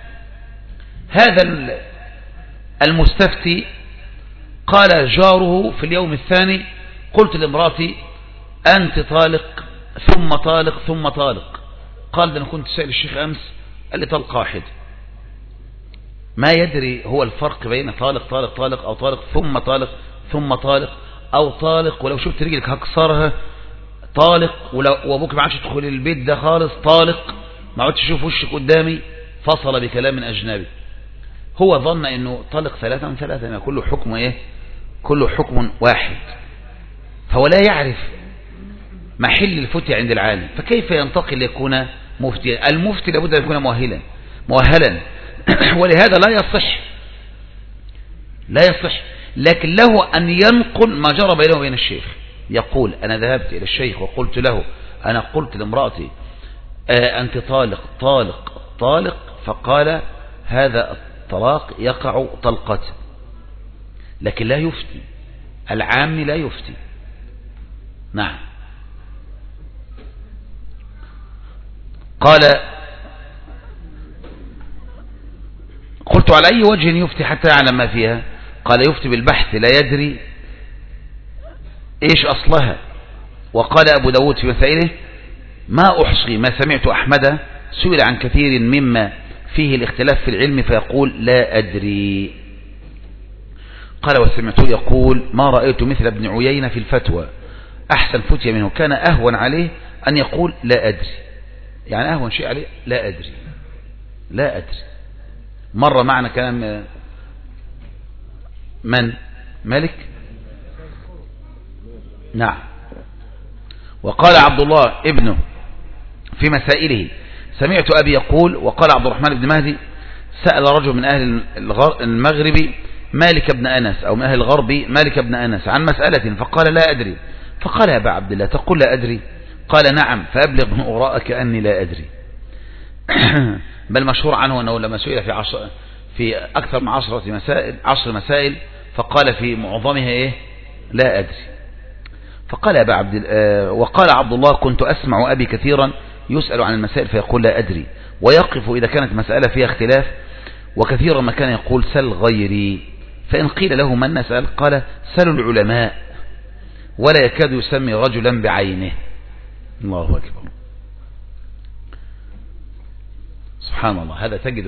Speaker 1: المستفتي قال جاره في اليوم الثاني قلت لامرأتي أنت طالق ثم طالق ثم طالق، قال ده أنا كنت سائل الشيخ أمس قال لي طلقة واحدة. ما يدري هو الفرق بين طالق طالق طالق أو طالق ثم طالق ثم طالق، أو طالق ولو شفت رجلك هكسرها، طالق وابوك ما عادش تدخل البيت ده خالص، طالق ما عادش تشوف وشك قدامي، فصل بكلام أجنبي. هو ظن انه طلق ثلاثة من ثلاثة، يعني كله حكم ايه؟ كله حكم واحد. فهو لا يعرف محل الفتية عند العالم، فكيف ينتقل ليكون مفتيا؟ المفتي لابد أن يكون مؤهلا ولهذا لا يصح. لكن له أن ينقل ما جرى بينه وبين الشيخ، يقول أنا ذهبت إلى الشيخ وقلت له أنا قلت لامرأتي أنت طالق طالق طالق، فقال هذا الطلاق يقع طلقة. لكن لا يفتي، العام لا يفتي. نعم. قال قلت على أي وجه يفتي حتى يعلم ما فيها؟ قال يفتي بالبحث لا يدري إيش أصلها. وقال أبو داود في مسائله ما أحصي ما سمعت أحمد سئل عن كثير مما فيه الاختلاف في العلم فيقول لا أدري. قال وسمعته يقول ما رأيت مثل ابن عيينة في الفتوى، أحسن فتية منه، كان أهون عليه أن يقول لا أدري، يعني أهون شيء عليه لا أدري لا أدري. مرة معنا كلام من مالك؟ نعم. وقال عبد الله ابنه في مسائله سمعت أبي يقول، وقال عبد الرحمن بن مهدي سأل رجل من أهل المغرب مالك بن أنس أو من أهل الغرب مالك بن أنس عن مسألة فقال لا أدري، فقال يا أبا عبد الله تقول لا أدري؟ قال نعم، فأبلغ من أراءك أني لا أدري. بل مشهور عنه أنه لما سئل في أكثر من 10 مسائل فقال في معظمها إيه؟ لا أدري. فقال أبا وقال عبد الله كنت أسمع أبي كثيرا يسأل عن المسائل فيقول لا أدري، ويقف إذا كانت مسألة فيها اختلاف، وكثيرا ما كان يقول سل غيري، فإن قيل له من نسأل قال سلوا العلماء، ولا يكاد يسمي رجلا بعينه. الله أكبر، سبحان الله. هذا تجده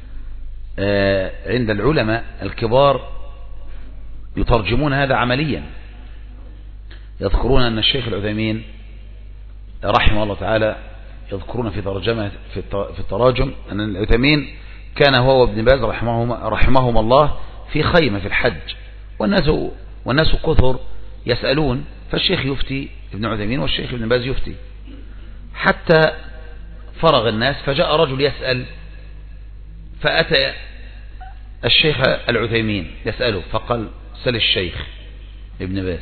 Speaker 1: عند العلماء الكبار يترجمون هذا عمليا. يذكرون أن الشيخ العثيمين رحمه الله تعالى يذكرون في ترجمة في التراجم أن العثيمين كان هو وابن باز رحمهما الله في خيمة في الحج، والناس كثر يسألون، فالشيخ يفتي ابن عثيمين والشيخ ابن باز يفتي، حتى فرغ الناس فجاء رجل يسأل، فأتى الشيخ العثيمين يسأله فقال سل الشيخ ابن باز.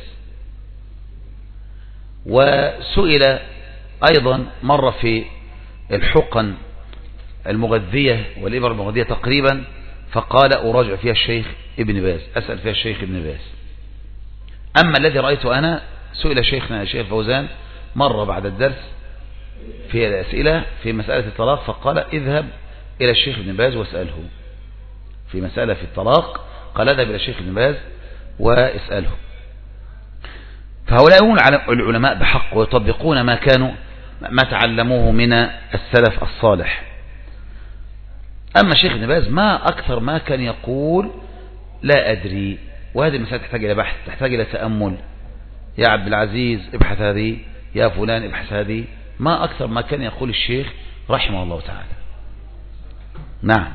Speaker 1: وسئل أيضا مرة في الحقن المغذية والإبر المغذية تقريبا، فقال أراجع فيها الشيخ ابن باز، أسأل فيها الشيخ ابن باز. أما الذي رأيته أنا سئل شيخنا الشيخ فوزان مرة بعد الدرس في الأسئلة في مسألة الطلاق، فقال اذهب إلى الشيخ ابن باز واسأله في مسألة في الطلاق، قال اذهب إلى الشيخ ابن باز واسأله. فهؤلاء هم العلماء بحق، ويطبقون ما تعلموه من السلف الصالح. أما الشيخ ابن باز ما أكثر ما كان يقول لا أدري، وهذه المسألة تحتاج إلى بحث، تحتاج إلى تأمل. يا عبد العزيز ابحث هذه، يا فلان ابحث هذه، ما أكثر ما كان يقول الشيخ رحمه الله تعالى. نعم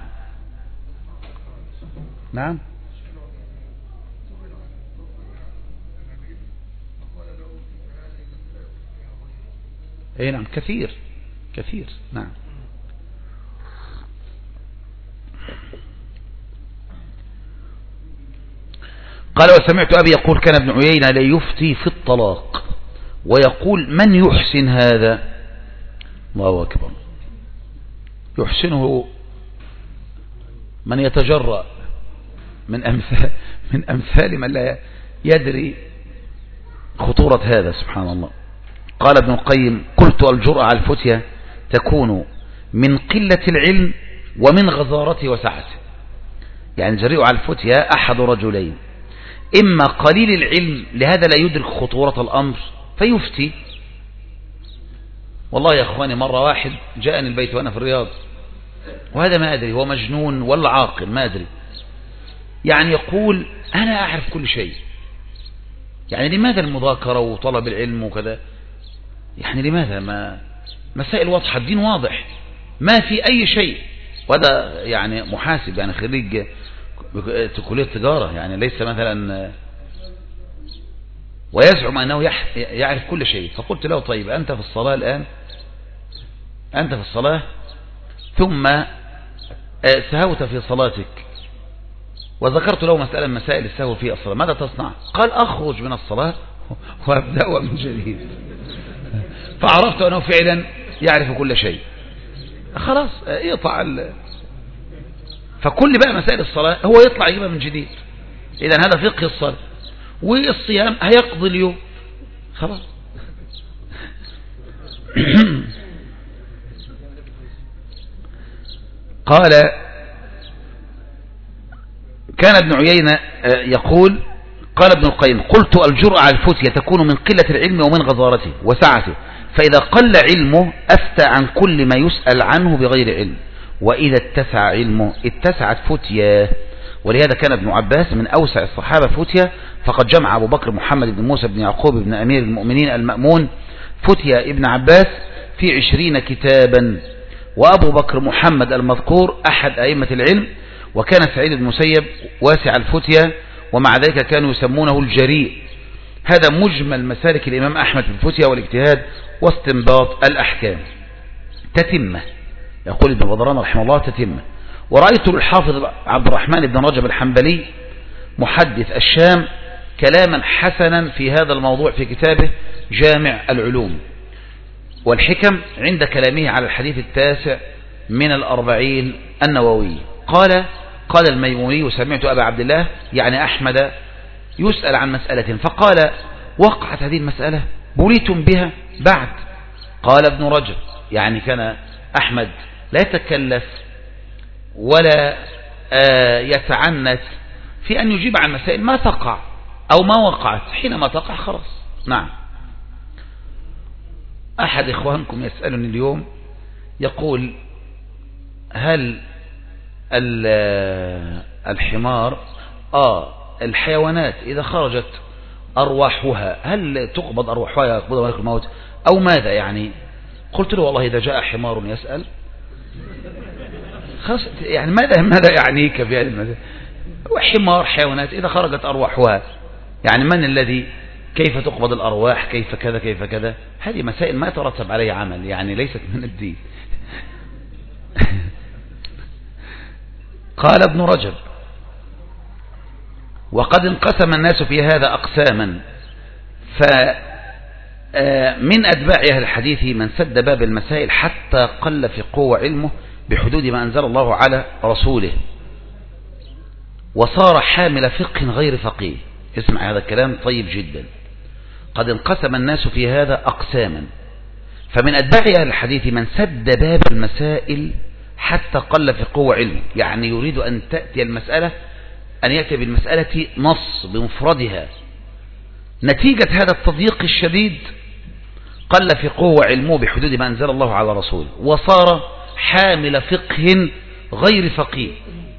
Speaker 1: نعم. اي نعم، كثير كثير. نعم. قال وسمعت أبي يقول كان ابن عيينة لا يفتي في الطلاق ويقول من يحسن هذا؟ الله أكبر. يحسنه من يتجرأ من أمثال من لا يدري خطورة هذا، سبحان الله. قال ابن القيم قلت الجرأة على الفتية تكون من قلة العلم ومن غزارته وسعته. يعني جريء على الفتية أحد رجلين: إما قليل العلم لهذا لا يدرك خطورة الأمر فيفتي. والله يا أخواني مرة واحد جاءني البيت وأنا في الرياض، وهذا ما أدري هو مجنون ولا عاقل ما أدري، يعني يقول أنا أعرف كل شيء. يعني لماذا المذاكرة وطلب العلم وكذا؟ يعني لماذا؟ ما مسائل واضحة، الدين واضح ما في أي شيء. وهذا يعني محاسب، يعني خريج كلية تجارة، يعني ليس مثلا، ويزعم أنه يعرف كل شيء. فقلت له طيب أنت في الصلاة الآن، أنت في الصلاة ثم سهوت في صلاتك، وذكرت له مسألة من مسائل السهو في الصلاة، ماذا تصنع؟ قال أخرج من الصلاة وأبدأ من جديد. فعرفت أنه فعلا يعرف كل شيء، خلاص يقطع فكل بقى مسائل الصلاة هو يطلع يجيبها من جديد. إذا هذا فقه الصلاة. والصيام هيقضي اليوم خلاص. قال كان ابن عيينة يقول قال ابن القيم قلت الجرأة على الفتية تكون من قلة العلم ومن غزارته وسعته، فإذا قل علمه أفتى عن كل ما يسأل عنه بغير علم، وإذا اتسع علمه اتسعت فتياه. ولهذا كان ابن عباس من أوسع الصحابة فتية، فقد جمع أبو بكر محمد بن موسى بن يعقوب بن أمير المؤمنين المأمون فتية ابن عباس في 20 كتابا، وأبو بكر محمد المذكور أحد أئمة العلم. وكان سعيد بن المسيب واسع الفتية، ومع ذلك كانوا يسمونه الجريء. هذا مجمل مسالك الإمام أحمد في الفتية والاجتهاد واستنباط الأحكام. تتمة، يقول ابن بدران رحمه الله تتمة. ورأيت الحافظ عبد الرحمن بن رجب الحنبلي محدث الشام كلاما حسنا في هذا الموضوع في كتابه جامع العلوم والحكم عند كلامه على الحديث 9 من 40 النووي. قال الميموني سمعت أبا عبد الله يعني أحمد يسأل عن مسألة فقال وقعت هذه المسألة بليتم بها بعد؟ قال ابن رجب يعني كان أحمد لا يتكلف ولا يتعنت في أن يجيب عن مسائل ما تقع أو ما وقعت، حينما تقع خلاص. نعم. أحد إخوانكم يسألني اليوم يقول هل الحمار الحيوانات إذا خرجت أرواحها هل تقبض أرواحها يقبضها ملك الموت أو ماذا يعني؟ قلت له والله إذا جاء حمار يسأل خلاص يعني ماذا يعنيك في هذه المسألة؟ وحمار حيوانات إذا خرجت أرواحها يعني من الذي كيف تقبض الأرواح كيف كذا كيف كذا؟ هذه مسائل ما يترتب عليها عمل، يعني ليست من الدين. قال ابن رجب وقد انقسم الناس في هذا أقساما، فمن أتباع أهل الحديث من سد باب المسائل حتى قل فقهه وعلمه بحدود ما أنزل الله على رسوله وصار حامل فقه غير فقيه. اسمع هذا الكلام طيب جدا. قد انقسم الناس في هذا أقساما، فمن أتباع أهل الحديث من سد باب المسائل حتى قل فقهه وعلمه، يعني يريد أن تأتي المسألة أن يأتي بالمسألة نص بمفردها. نتيجة هذا التضييق الشديد قل فقهه وعلمه بحدود ما أنزل الله على رسوله وصار حامل فقه غير فقيه.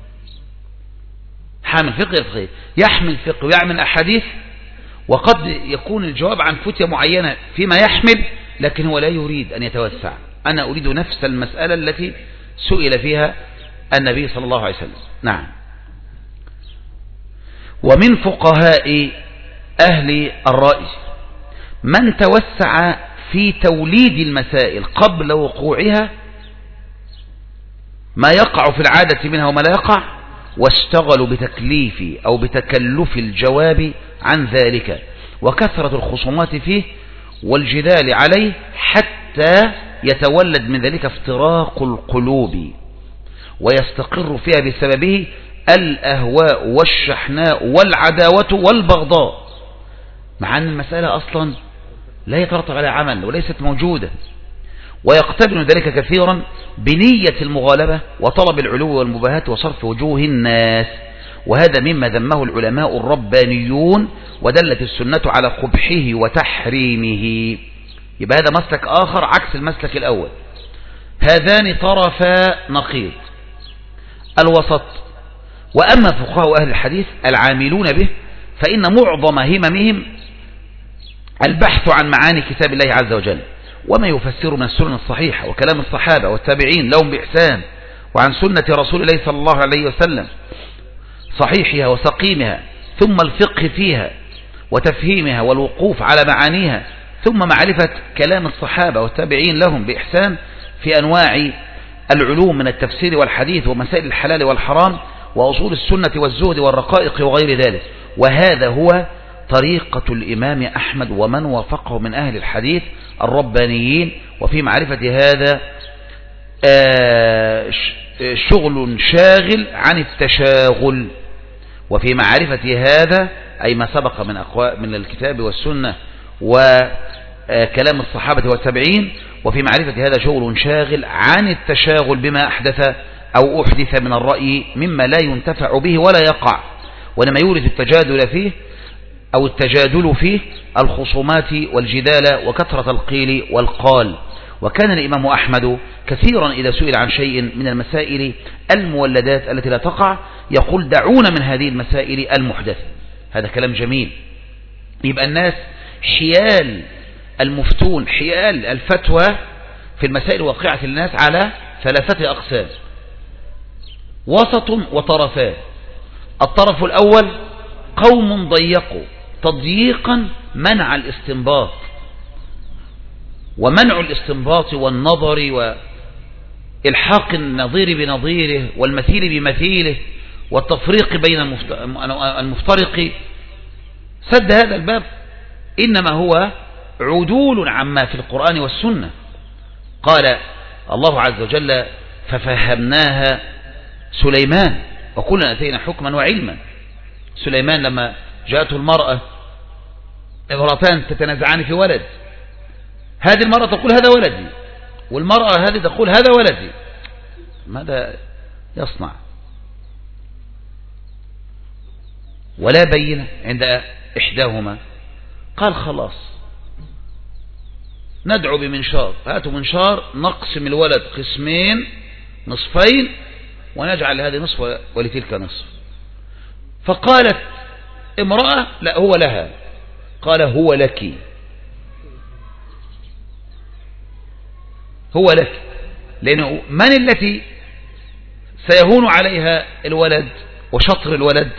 Speaker 1: حامل فقه غير فقيه، يحمل فقه ويعمل أحاديث، وقد يكون الجواب عن فتية معينة فيما يحمل، لكن هو لا يريد أن يتوسع. أنا أريد نفس المسألة التي سئل فيها النبي صلى الله عليه وسلم. نعم. ومن فقهاء أهل الرأي من توسع في توليد المسائل قبل وقوعها ما يقع في العادة منها وما لا يقع، واشتغلوا بتكليف أو بتكلف الجواب عن ذلك وكثرة الخصومات فيه والجدال عليه حتى يتولد من ذلك افتراق القلوب ويستقر فيها بسببه الأهواء والشحناء والعداوة والبغضاء، مع أن المسألة أصلا لا يترتب على عمل وليست موجودة. ويقترن ذلك كثيرا بنية المغالبة وطلب العلو والمباهاة وصرف وجوه الناس، وهذا مما ذمه العلماء الربانيون ودلت السنة على قبحه وتحريمه. يبقى هذا مسلك آخر عكس المسلك الأول. هذان طرفا نقيض. الوسط: وأما فقهاء أهل الحديث العاملون به فإن معظم هممهم البحث عن معاني كتاب الله عز وجل وما يفسر من السنن الصحيحة وكلام الصحابة والتابعين لهم بإحسان، وعن سنة رسول الله صلى الله عليه وسلم صحيحها وسقيمها، ثم الفقه فيها وتفهيمها والوقوف على معانيها، ثم معرفة كلام الصحابة والتابعين لهم بإحسان في أنواع العلوم من التفسير والحديث ومسائل الحلال والحرام وأصول السنة والزهد والرقائق وغير ذلك. وهذا هو طريقة الإمام أحمد ومن وافقه من أهل الحديث الربانيين. وفي معرفة هذا شغل شاغل عن التشاغل، وفي معرفة هذا أي ما سبق من الكتاب والسنة وكلام الصحابة والتابعين، وفي معرفة هذا شغل شاغل عن التشاغل بما أحدث أو أحدث من الرأي مما لا ينتفع به ولا يقع، ولما يورث التجادل فيه أو التجادل فيه الخصومات والجدال وكثرة القيل والقال. وكان الإمام أحمد كثيرا إذا سئل عن شيء من المسائل المولدات التي لا تقع يقول دعونا من هذه المسائل المحدثة. هذا كلام جميل. يبقى الناس حيال المفتون، حيال الفتوى في المسائل واقعة الناس على ثلاثة أقسام: وسط وطرفان. الطرف الأول قوم ضيقوا تضييقا منع الاستنباط، ومنع الاستنباط والنظر وإلحاق النظير بنظيره والمثيل بمثيله والتفريق بين المفترق. سد هذا الباب إنما هو عدول عما في القرآن والسنة. قال الله عز وجل: ففهمناها سليمان وكلنا أتينا حكما وعلما. سليمان لما جاءته امرأتان تتنازعان في ولد، هذه المرأة تقول هذا ولدي، والمرأة هذه تقول هذا ولدي، ماذا يصنع؟ ولا بينة عند إحداهما. قال خلاص ندعو بمنشار، هاتوا منشار نقسم الولد قسمين نصفين ونجعل هذه نصف ولتلك نصف. فقالت امرأة لا هو لها، قال هو لك، هو لك، لأنه من التي سيهون عليها الولد وشطر الولد؟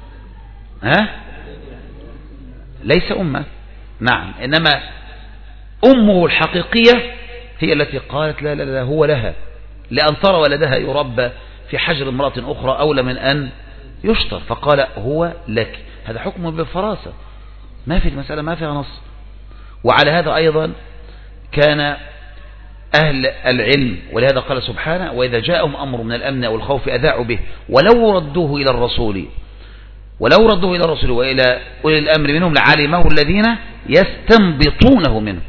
Speaker 1: ليس أمه، نعم، إنما أمه الحقيقية هي التي قالت لا لا لا هو لها، لأن ترى ولدها يربى في حجر امرأة أخرى أولى من أن يشطر، فقال هو لك. هذا حكم بالفراسة، ما في المسألة ما فيها نص. وعلى هذا أيضا كان أهل العلم، ولهذا قال سبحانه: وإذا جاءهم أمر من الأمن أو الخوف أذاعوا به ولو ردوه إلى الرسول وإلى أولي الأمر منهم لعلمه الذين يستنبطونه منه.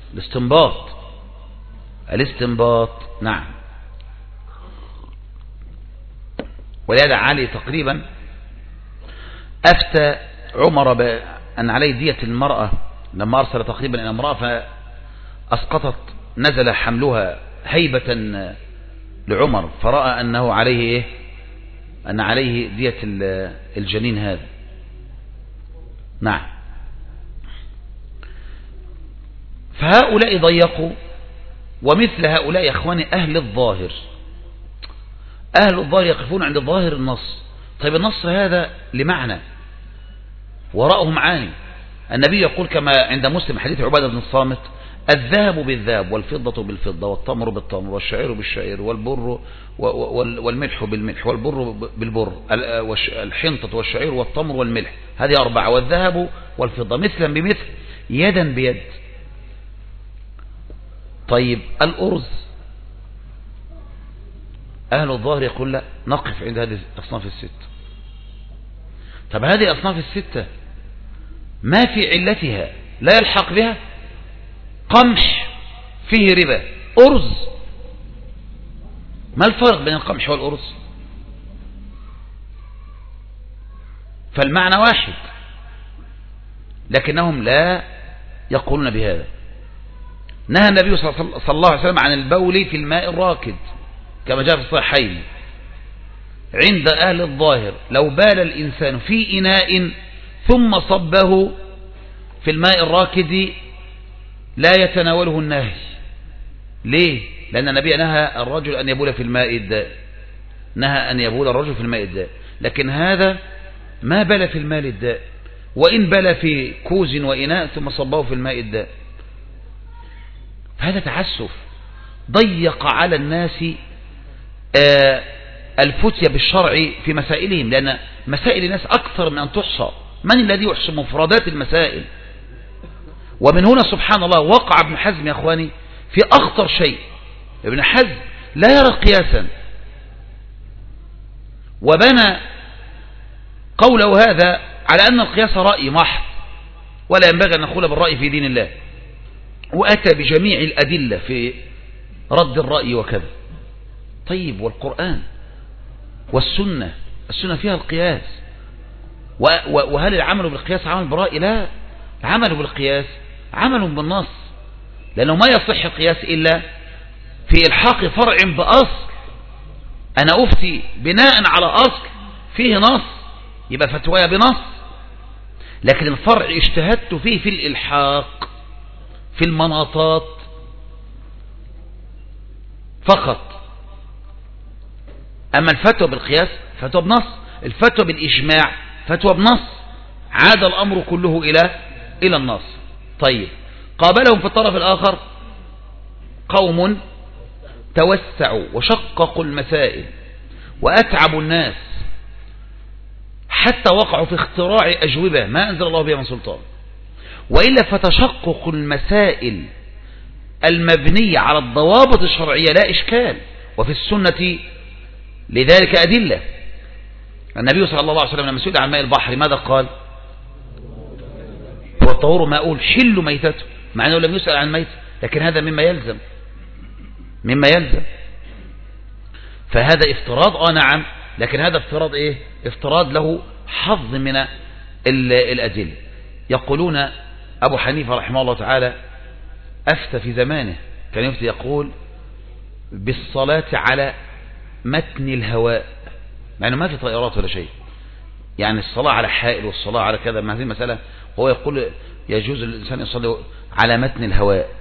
Speaker 1: الاستنباط نعم. ولهذا علي تقريبا أفتى عمر بأن عليه دية المرأة لما أرسل تقريبا إلى امرأة فأسقطت، نزل حملها هيبة لعمر، فرأى أنه عليه أن عليه دية الجنين هذا. نعم. فهؤلاء ضيقوا، ومثل هؤلاء يا أخواني أهل الظاهر يقفون عند ظاهر النص. طيب النص هذا لمعنى وراءه معاني. النبي يقول كما عند مسلم حديث عبادة بن الصامت: الذهب بالذهب والفضة بالفضة والتمر بالتمر والشعير بالشعير والبر والملح بالملح والبر بالبر، الحنطة والشعير والتمر والملح، هذه 4. والذهب والفضة مثلا بمثل يدا بيد. طيب الأرز، أهل الظاهر يقول لا، نقف عند هذه الأصناف الستة. طب هذه الأصناف الستة ما في علتها لا يلحق بها؟ قمح فيه ربا، أرز، ما الفرق بين القمح والأرز؟ فالمعنى واحد، لكنهم لا يقولون بهذا. نهى النبي صلى الله عليه وسلم عن البول في الماء الراكد كما جاء في الصحيحين. عند أهل الظاهر لو بال الإنسان في إناء ثم صبه في الماء الراكد لا يتناوله النهي. ليه؟ لأن النبي نهى الرجل أن يبول في الماء الدائم، نهى أن يبول الرجل في الماء الدائم، لكن هذا ما بل في الماء الدائم، وإن بل في كوز وإناء ثم صبه في الماء الدائم. هذا تعسف، ضيق على الناس الفتية بالشرع في مسائلهم، لأن مسائل الناس أكثر من أن تحصى. من الذي يحصي مفردات المسائل؟ ومن هنا سبحان الله وقع ابن حزم يا أخواني في أخطر شيء. ابن حزم لا يرى قياسا، وبنى قوله هذا على أن القياس رأي محض ولا ينبغي أن نقول بالرأي في دين الله، وأتى بجميع الأدلة في رد الرأي وكذا. طيب والقرآن والسنة، السنة فيها القياس، وهل العمل بالقياس عمل برأي؟ لا، العمل بالقياس عمل بالنص، لأنه ما يصح القياس إلا في إلحاق فرع بأصل. أنا أفتي بناء على أصل فيه نص يبقى فتوايا بنص، لكن الفرع اجتهدت فيه في الإلحاق في المناطات فقط. أما الفتوى بالقياس فتوى بنص، الفتوى بالإجماع فتوى بنص، عاد الأمر كله إلى النص. طيب قابلهم في الطرف الآخر قوم توسعوا وشققوا المسائل وأتعبوا الناس حتى وقعوا في اختراع أجوبة ما أنزل الله بها من سلطان. وإلا فتشقق المسائل المبنية على الضوابط الشرعية لا إشكال، وفي السنة لذلك أدلة. النبي صلى الله عليه وسلم لما سئل عن ماء البحر ماذا قال؟ والطهور ماء حل ميتته، مع أنه لم يسأل عن ميت، لكن هذا مما يلزم. فهذا افتراض نعم، لكن هذا افتراض ايه؟ افتراض له حظ من الأدلة. يقولون أبو حنيفة رحمه الله تعالى أفتى في زمانه، كان يفتي يقول بالصلاة على متن الهواء، مع أنه ما في طائرات ولا شيء، يعني الصلاة على حائل والصلاة على كذا، ما هذه المسألة. هو يقول يجوز الإنسان يصلي على متن الهواء.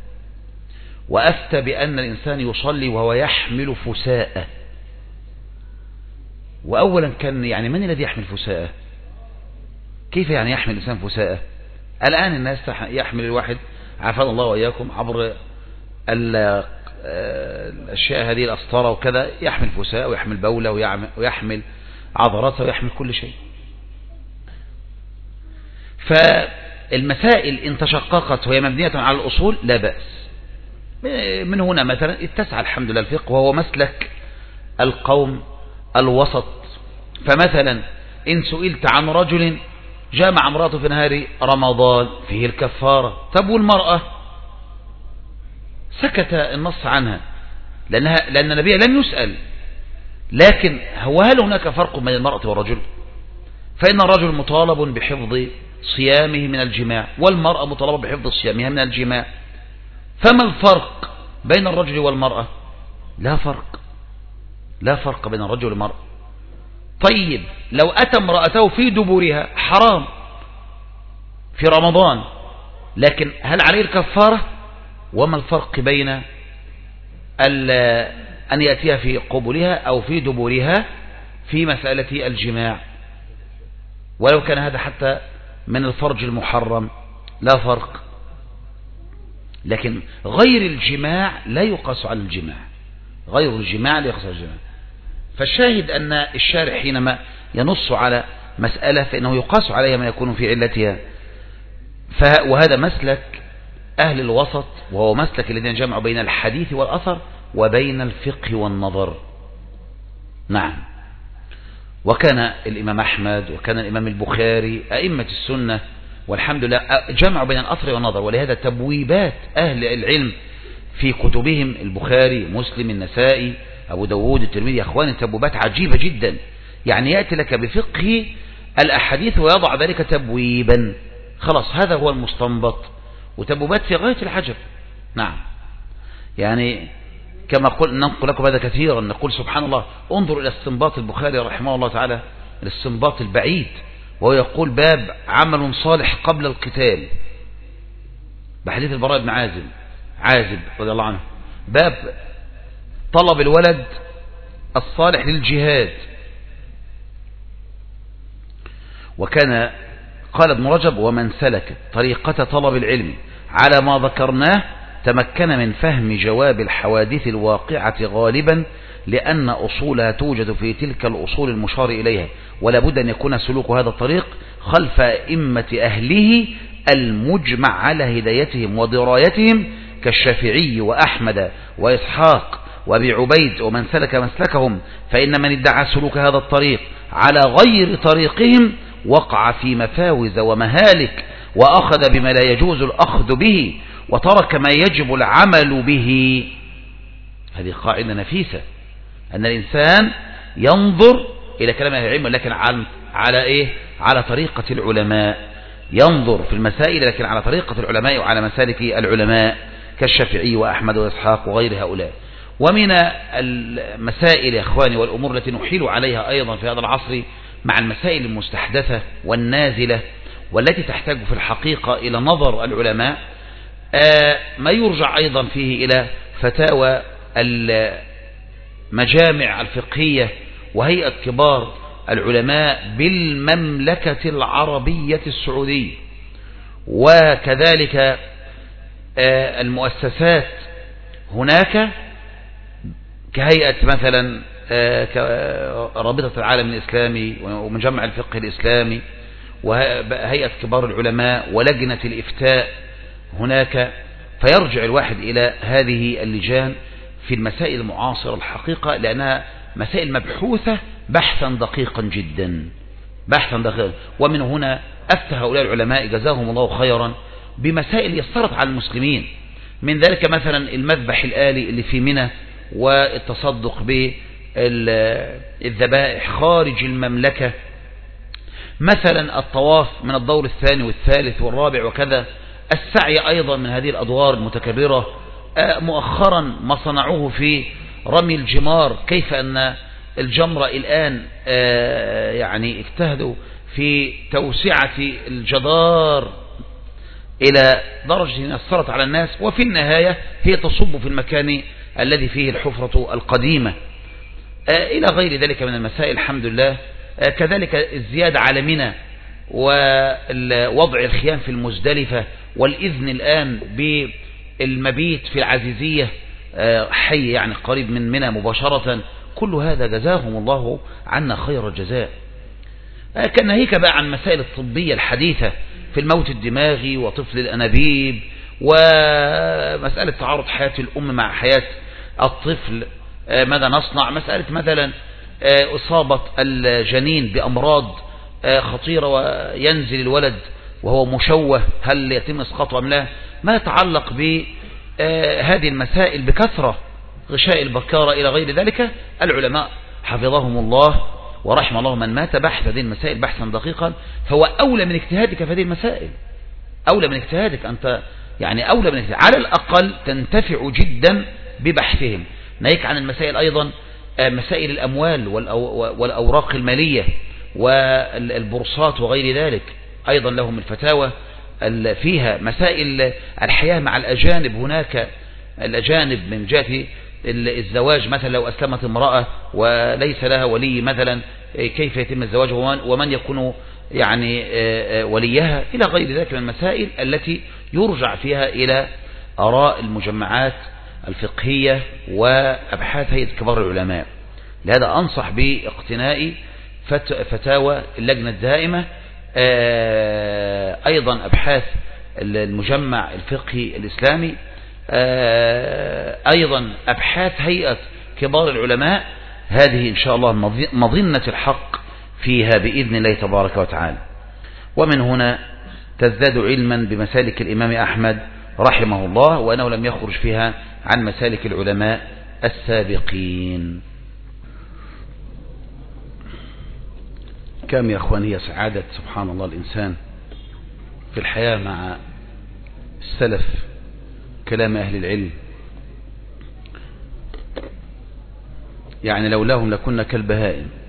Speaker 1: وأفتى بأن الإنسان يصلي وهو يحمل فساءة. وأولا كان يعني من الذي يحمل فساءة؟ كيف يعني يحمل الإنسان فساءة؟ الآن الناس يحمل الواحد عافانا الله وإياكم عبر الأشياء هذه الأسطرة وكذا، يحمل فساءة ويحمل بولة ويحمل عضلاتها ويحمل كل شيء. فالمسائل إن تشققت وهي مبنية على الأصول لا بأس. من هنا مثلا اتسع الحمد لله الفقه، وهو مسلك القوم الوسط. فمثلا إن سئلت عن رجل جامع امرأته في نهار رمضان فيه الكفارة، طب والمرأة؟ سكت النص عنها لأن النبي لم يسأل. لكن هل هناك فرق بين المرأة والرجل؟ فإن الرجل مطالب بحفظ صيامه من الجماع، والمرأة مطالبة بحفظ صيامها من الجماع. فما الفرق بين الرجل والمرأة؟ لا فرق بين الرجل والمرأة. طيب لو أتى امرأته في دبورها حرام في رمضان، لكن هل عليه الكفارة؟ وما الفرق بين أن يأتيها في قبولها أو في دبورها في مسألة الجماع؟ ولو كان هذا حتى من الفرج المحرم لا فرق. لكن غير الجماع لا يقاس على الجماع، غير الجماع لا يقاس على الجماع. فالشاهد أن الشارع حينما ينص على مسألة فإنه يقاس عليها ما يكون في علتها. وهذا مسلك أهل الوسط، وهو مسلك الذين جمعوا بين الحديث والأثر وبين الفقه والنظر. نعم. وكان الإمام أحمد وكان الإمام البخاري أئمة السنة والحمد لله جمعوا بين الأثر والنظر. ولهذا تبويبات أهل العلم في كتبهم، البخاري، مسلم، النسائي، أبو داود، الترمذي، يا أخواني تبويبات عجيبة جدا. يعني يأتي لك بفقه الأحاديث ويضع ذلك تبويبا، خلاص هذا هو المستنبط، وتبويبات في غاية العجب. نعم. يعني كما ننقل لكم هذا كثيرا، نقول سبحان الله، انظر إلى استنباط البخاري رحمه الله تعالى، الاستنباط البعيد، وهو يقول باب عمل صالح قبل القتال، بحديث البراء بن عازب رضي الله عنه، باب طلب الولد الصالح للجهاد. وكان قال ابن رجب: ومن سلك طريقة طلب العلم على ما ذكرناه تمكن من فهم جواب الحوادث الواقعة غالبا، لأن أصولها توجد في تلك الأصول المشار إليها، ولا بد أن يكون سلوك هذا الطريق خلف أئمة أهله المجمع على هدايتهم ودرايتهم، كالشافعي وأحمد وإسحاق وأبي عبيد ومن سلك مسلكهم. فإن من ادعى سلوك هذا الطريق على غير طريقهم وقع في مفاوز ومهالك، وأخذ بما لا يجوز الأخذ به، وترك ما يجب العمل به. هذه قاعدة نفيسة، أن الإنسان ينظر إلى كلام أهل العلم، لكن على إيه؟ على طريقة العلماء. ينظر في المسائل لكن على طريقة العلماء وعلى مسالك العلماء، كالشافعي وأحمد وإسحاق وغير هؤلاء. ومن المسائل يا أخواني والأمور التي نحيل عليها أيضا في هذا العصر مع المسائل المستحدثة والنازلة، والتي تحتاج في الحقيقة إلى نظر العلماء، ما يرجع أيضا فيه إلى فتاوى المجامع الفقهية وهيئة كبار العلماء بالمملكة العربية السعودية، وكذلك المؤسسات هناك كهيئة مثلا رابطة العالم الإسلامي ومجمع الفقه الإسلامي وهيئة كبار العلماء ولجنة الإفتاء هناك. فيرجع الواحد إلى هذه اللجان في المسائل المعاصرة الحقيقة، لأنها مسائل مبحوثة بحثا دقيقا جدا، بحثا دقيقا. ومن هنا أفتى هؤلاء العلماء جزاهم الله خيرا بمسائل يسرت على المسلمين، من ذلك مثلا المذبح الآلي اللي في منى، والتصدق بالذبائح خارج المملكة، مثلا الطواف من الدور الثاني والثالث والرابع وكذا، السعي أيضا من هذه الأدوار المتكررة. مؤخرا ما صنعوه في رمي الجمار، كيف أن الجمرة الآن يعني اجتهدوا في توسعة الجدار إلى درجة أثرت على الناس، وفي النهاية هي تصب في المكان الذي فيه الحفرة القديمة، إلى غير ذلك من المسائل الحمد لله. كذلك الزيادة على منى ووضع الخيام في المزدلفة، والإذن الآن بالمبيت في العزيزية حي يعني قريب من منى مباشرة. كل هذا جزاهم الله عنا خير الجزاء. كان ناهيك بقى عن مسائل الطبية الحديثة في الموت الدماغي وطفل الأنابيب، ومسألة تعارض حياة الأم مع حياة الطفل، ماذا نصنع، مسألة مثلا إصابة الجنين بأمراض خطيرة وينزل الولد وهو مشوه، هل يتم إسقاطه أم لا، ما يتعلق بهذه المسائل بكثرة، غشاء البكارة إلى غير ذلك. العلماء حفظهم الله ورحم الله من مات بحث هذه المسائل بحثا دقيقا، فهو أولى من اجتهادك في هذه المسائل، أولى من اجتهادك أنت، يعني أولى من اجتهادك، على الأقل تنتفع جدا ببحثهم. ناهيك عن المسائل أيضا مسائل الأموال والأوراق المالية والبورصات وغير ذلك، أيضا لهم الفتاوى فيها. مسائل الحياة مع الأجانب، هناك الأجانب من جهة الزواج، مثلا لو أسلمت امرأة وليس لها ولي مثلا، كيف يتم الزواج ومن يكون يعني وليها، إلى غير ذلك من المسائل التي يرجع فيها إلى آراء المجمعات الفقهية وأبحاث هيئة كبار العلماء. لهذا أنصح باقتناء فتاوى اللجنة الدائمة، أيضا أبحاث المجمع الفقهي الإسلامي، أيضا أبحاث هيئة كبار العلماء. هذه إن شاء الله مظنة الحق فيها بإذن الله تبارك وتعالى. ومن هنا تزداد علما بمسالك الإمام أحمد رحمه الله، وأنه لم يخرج فيها عن مسالك العلماء السابقين. كم يا أخوان هي سعادة سبحان الله الإنسان في الحياة مع السلف، كلام أهل العلم، يعني لولاهم لكنا كالبهائم.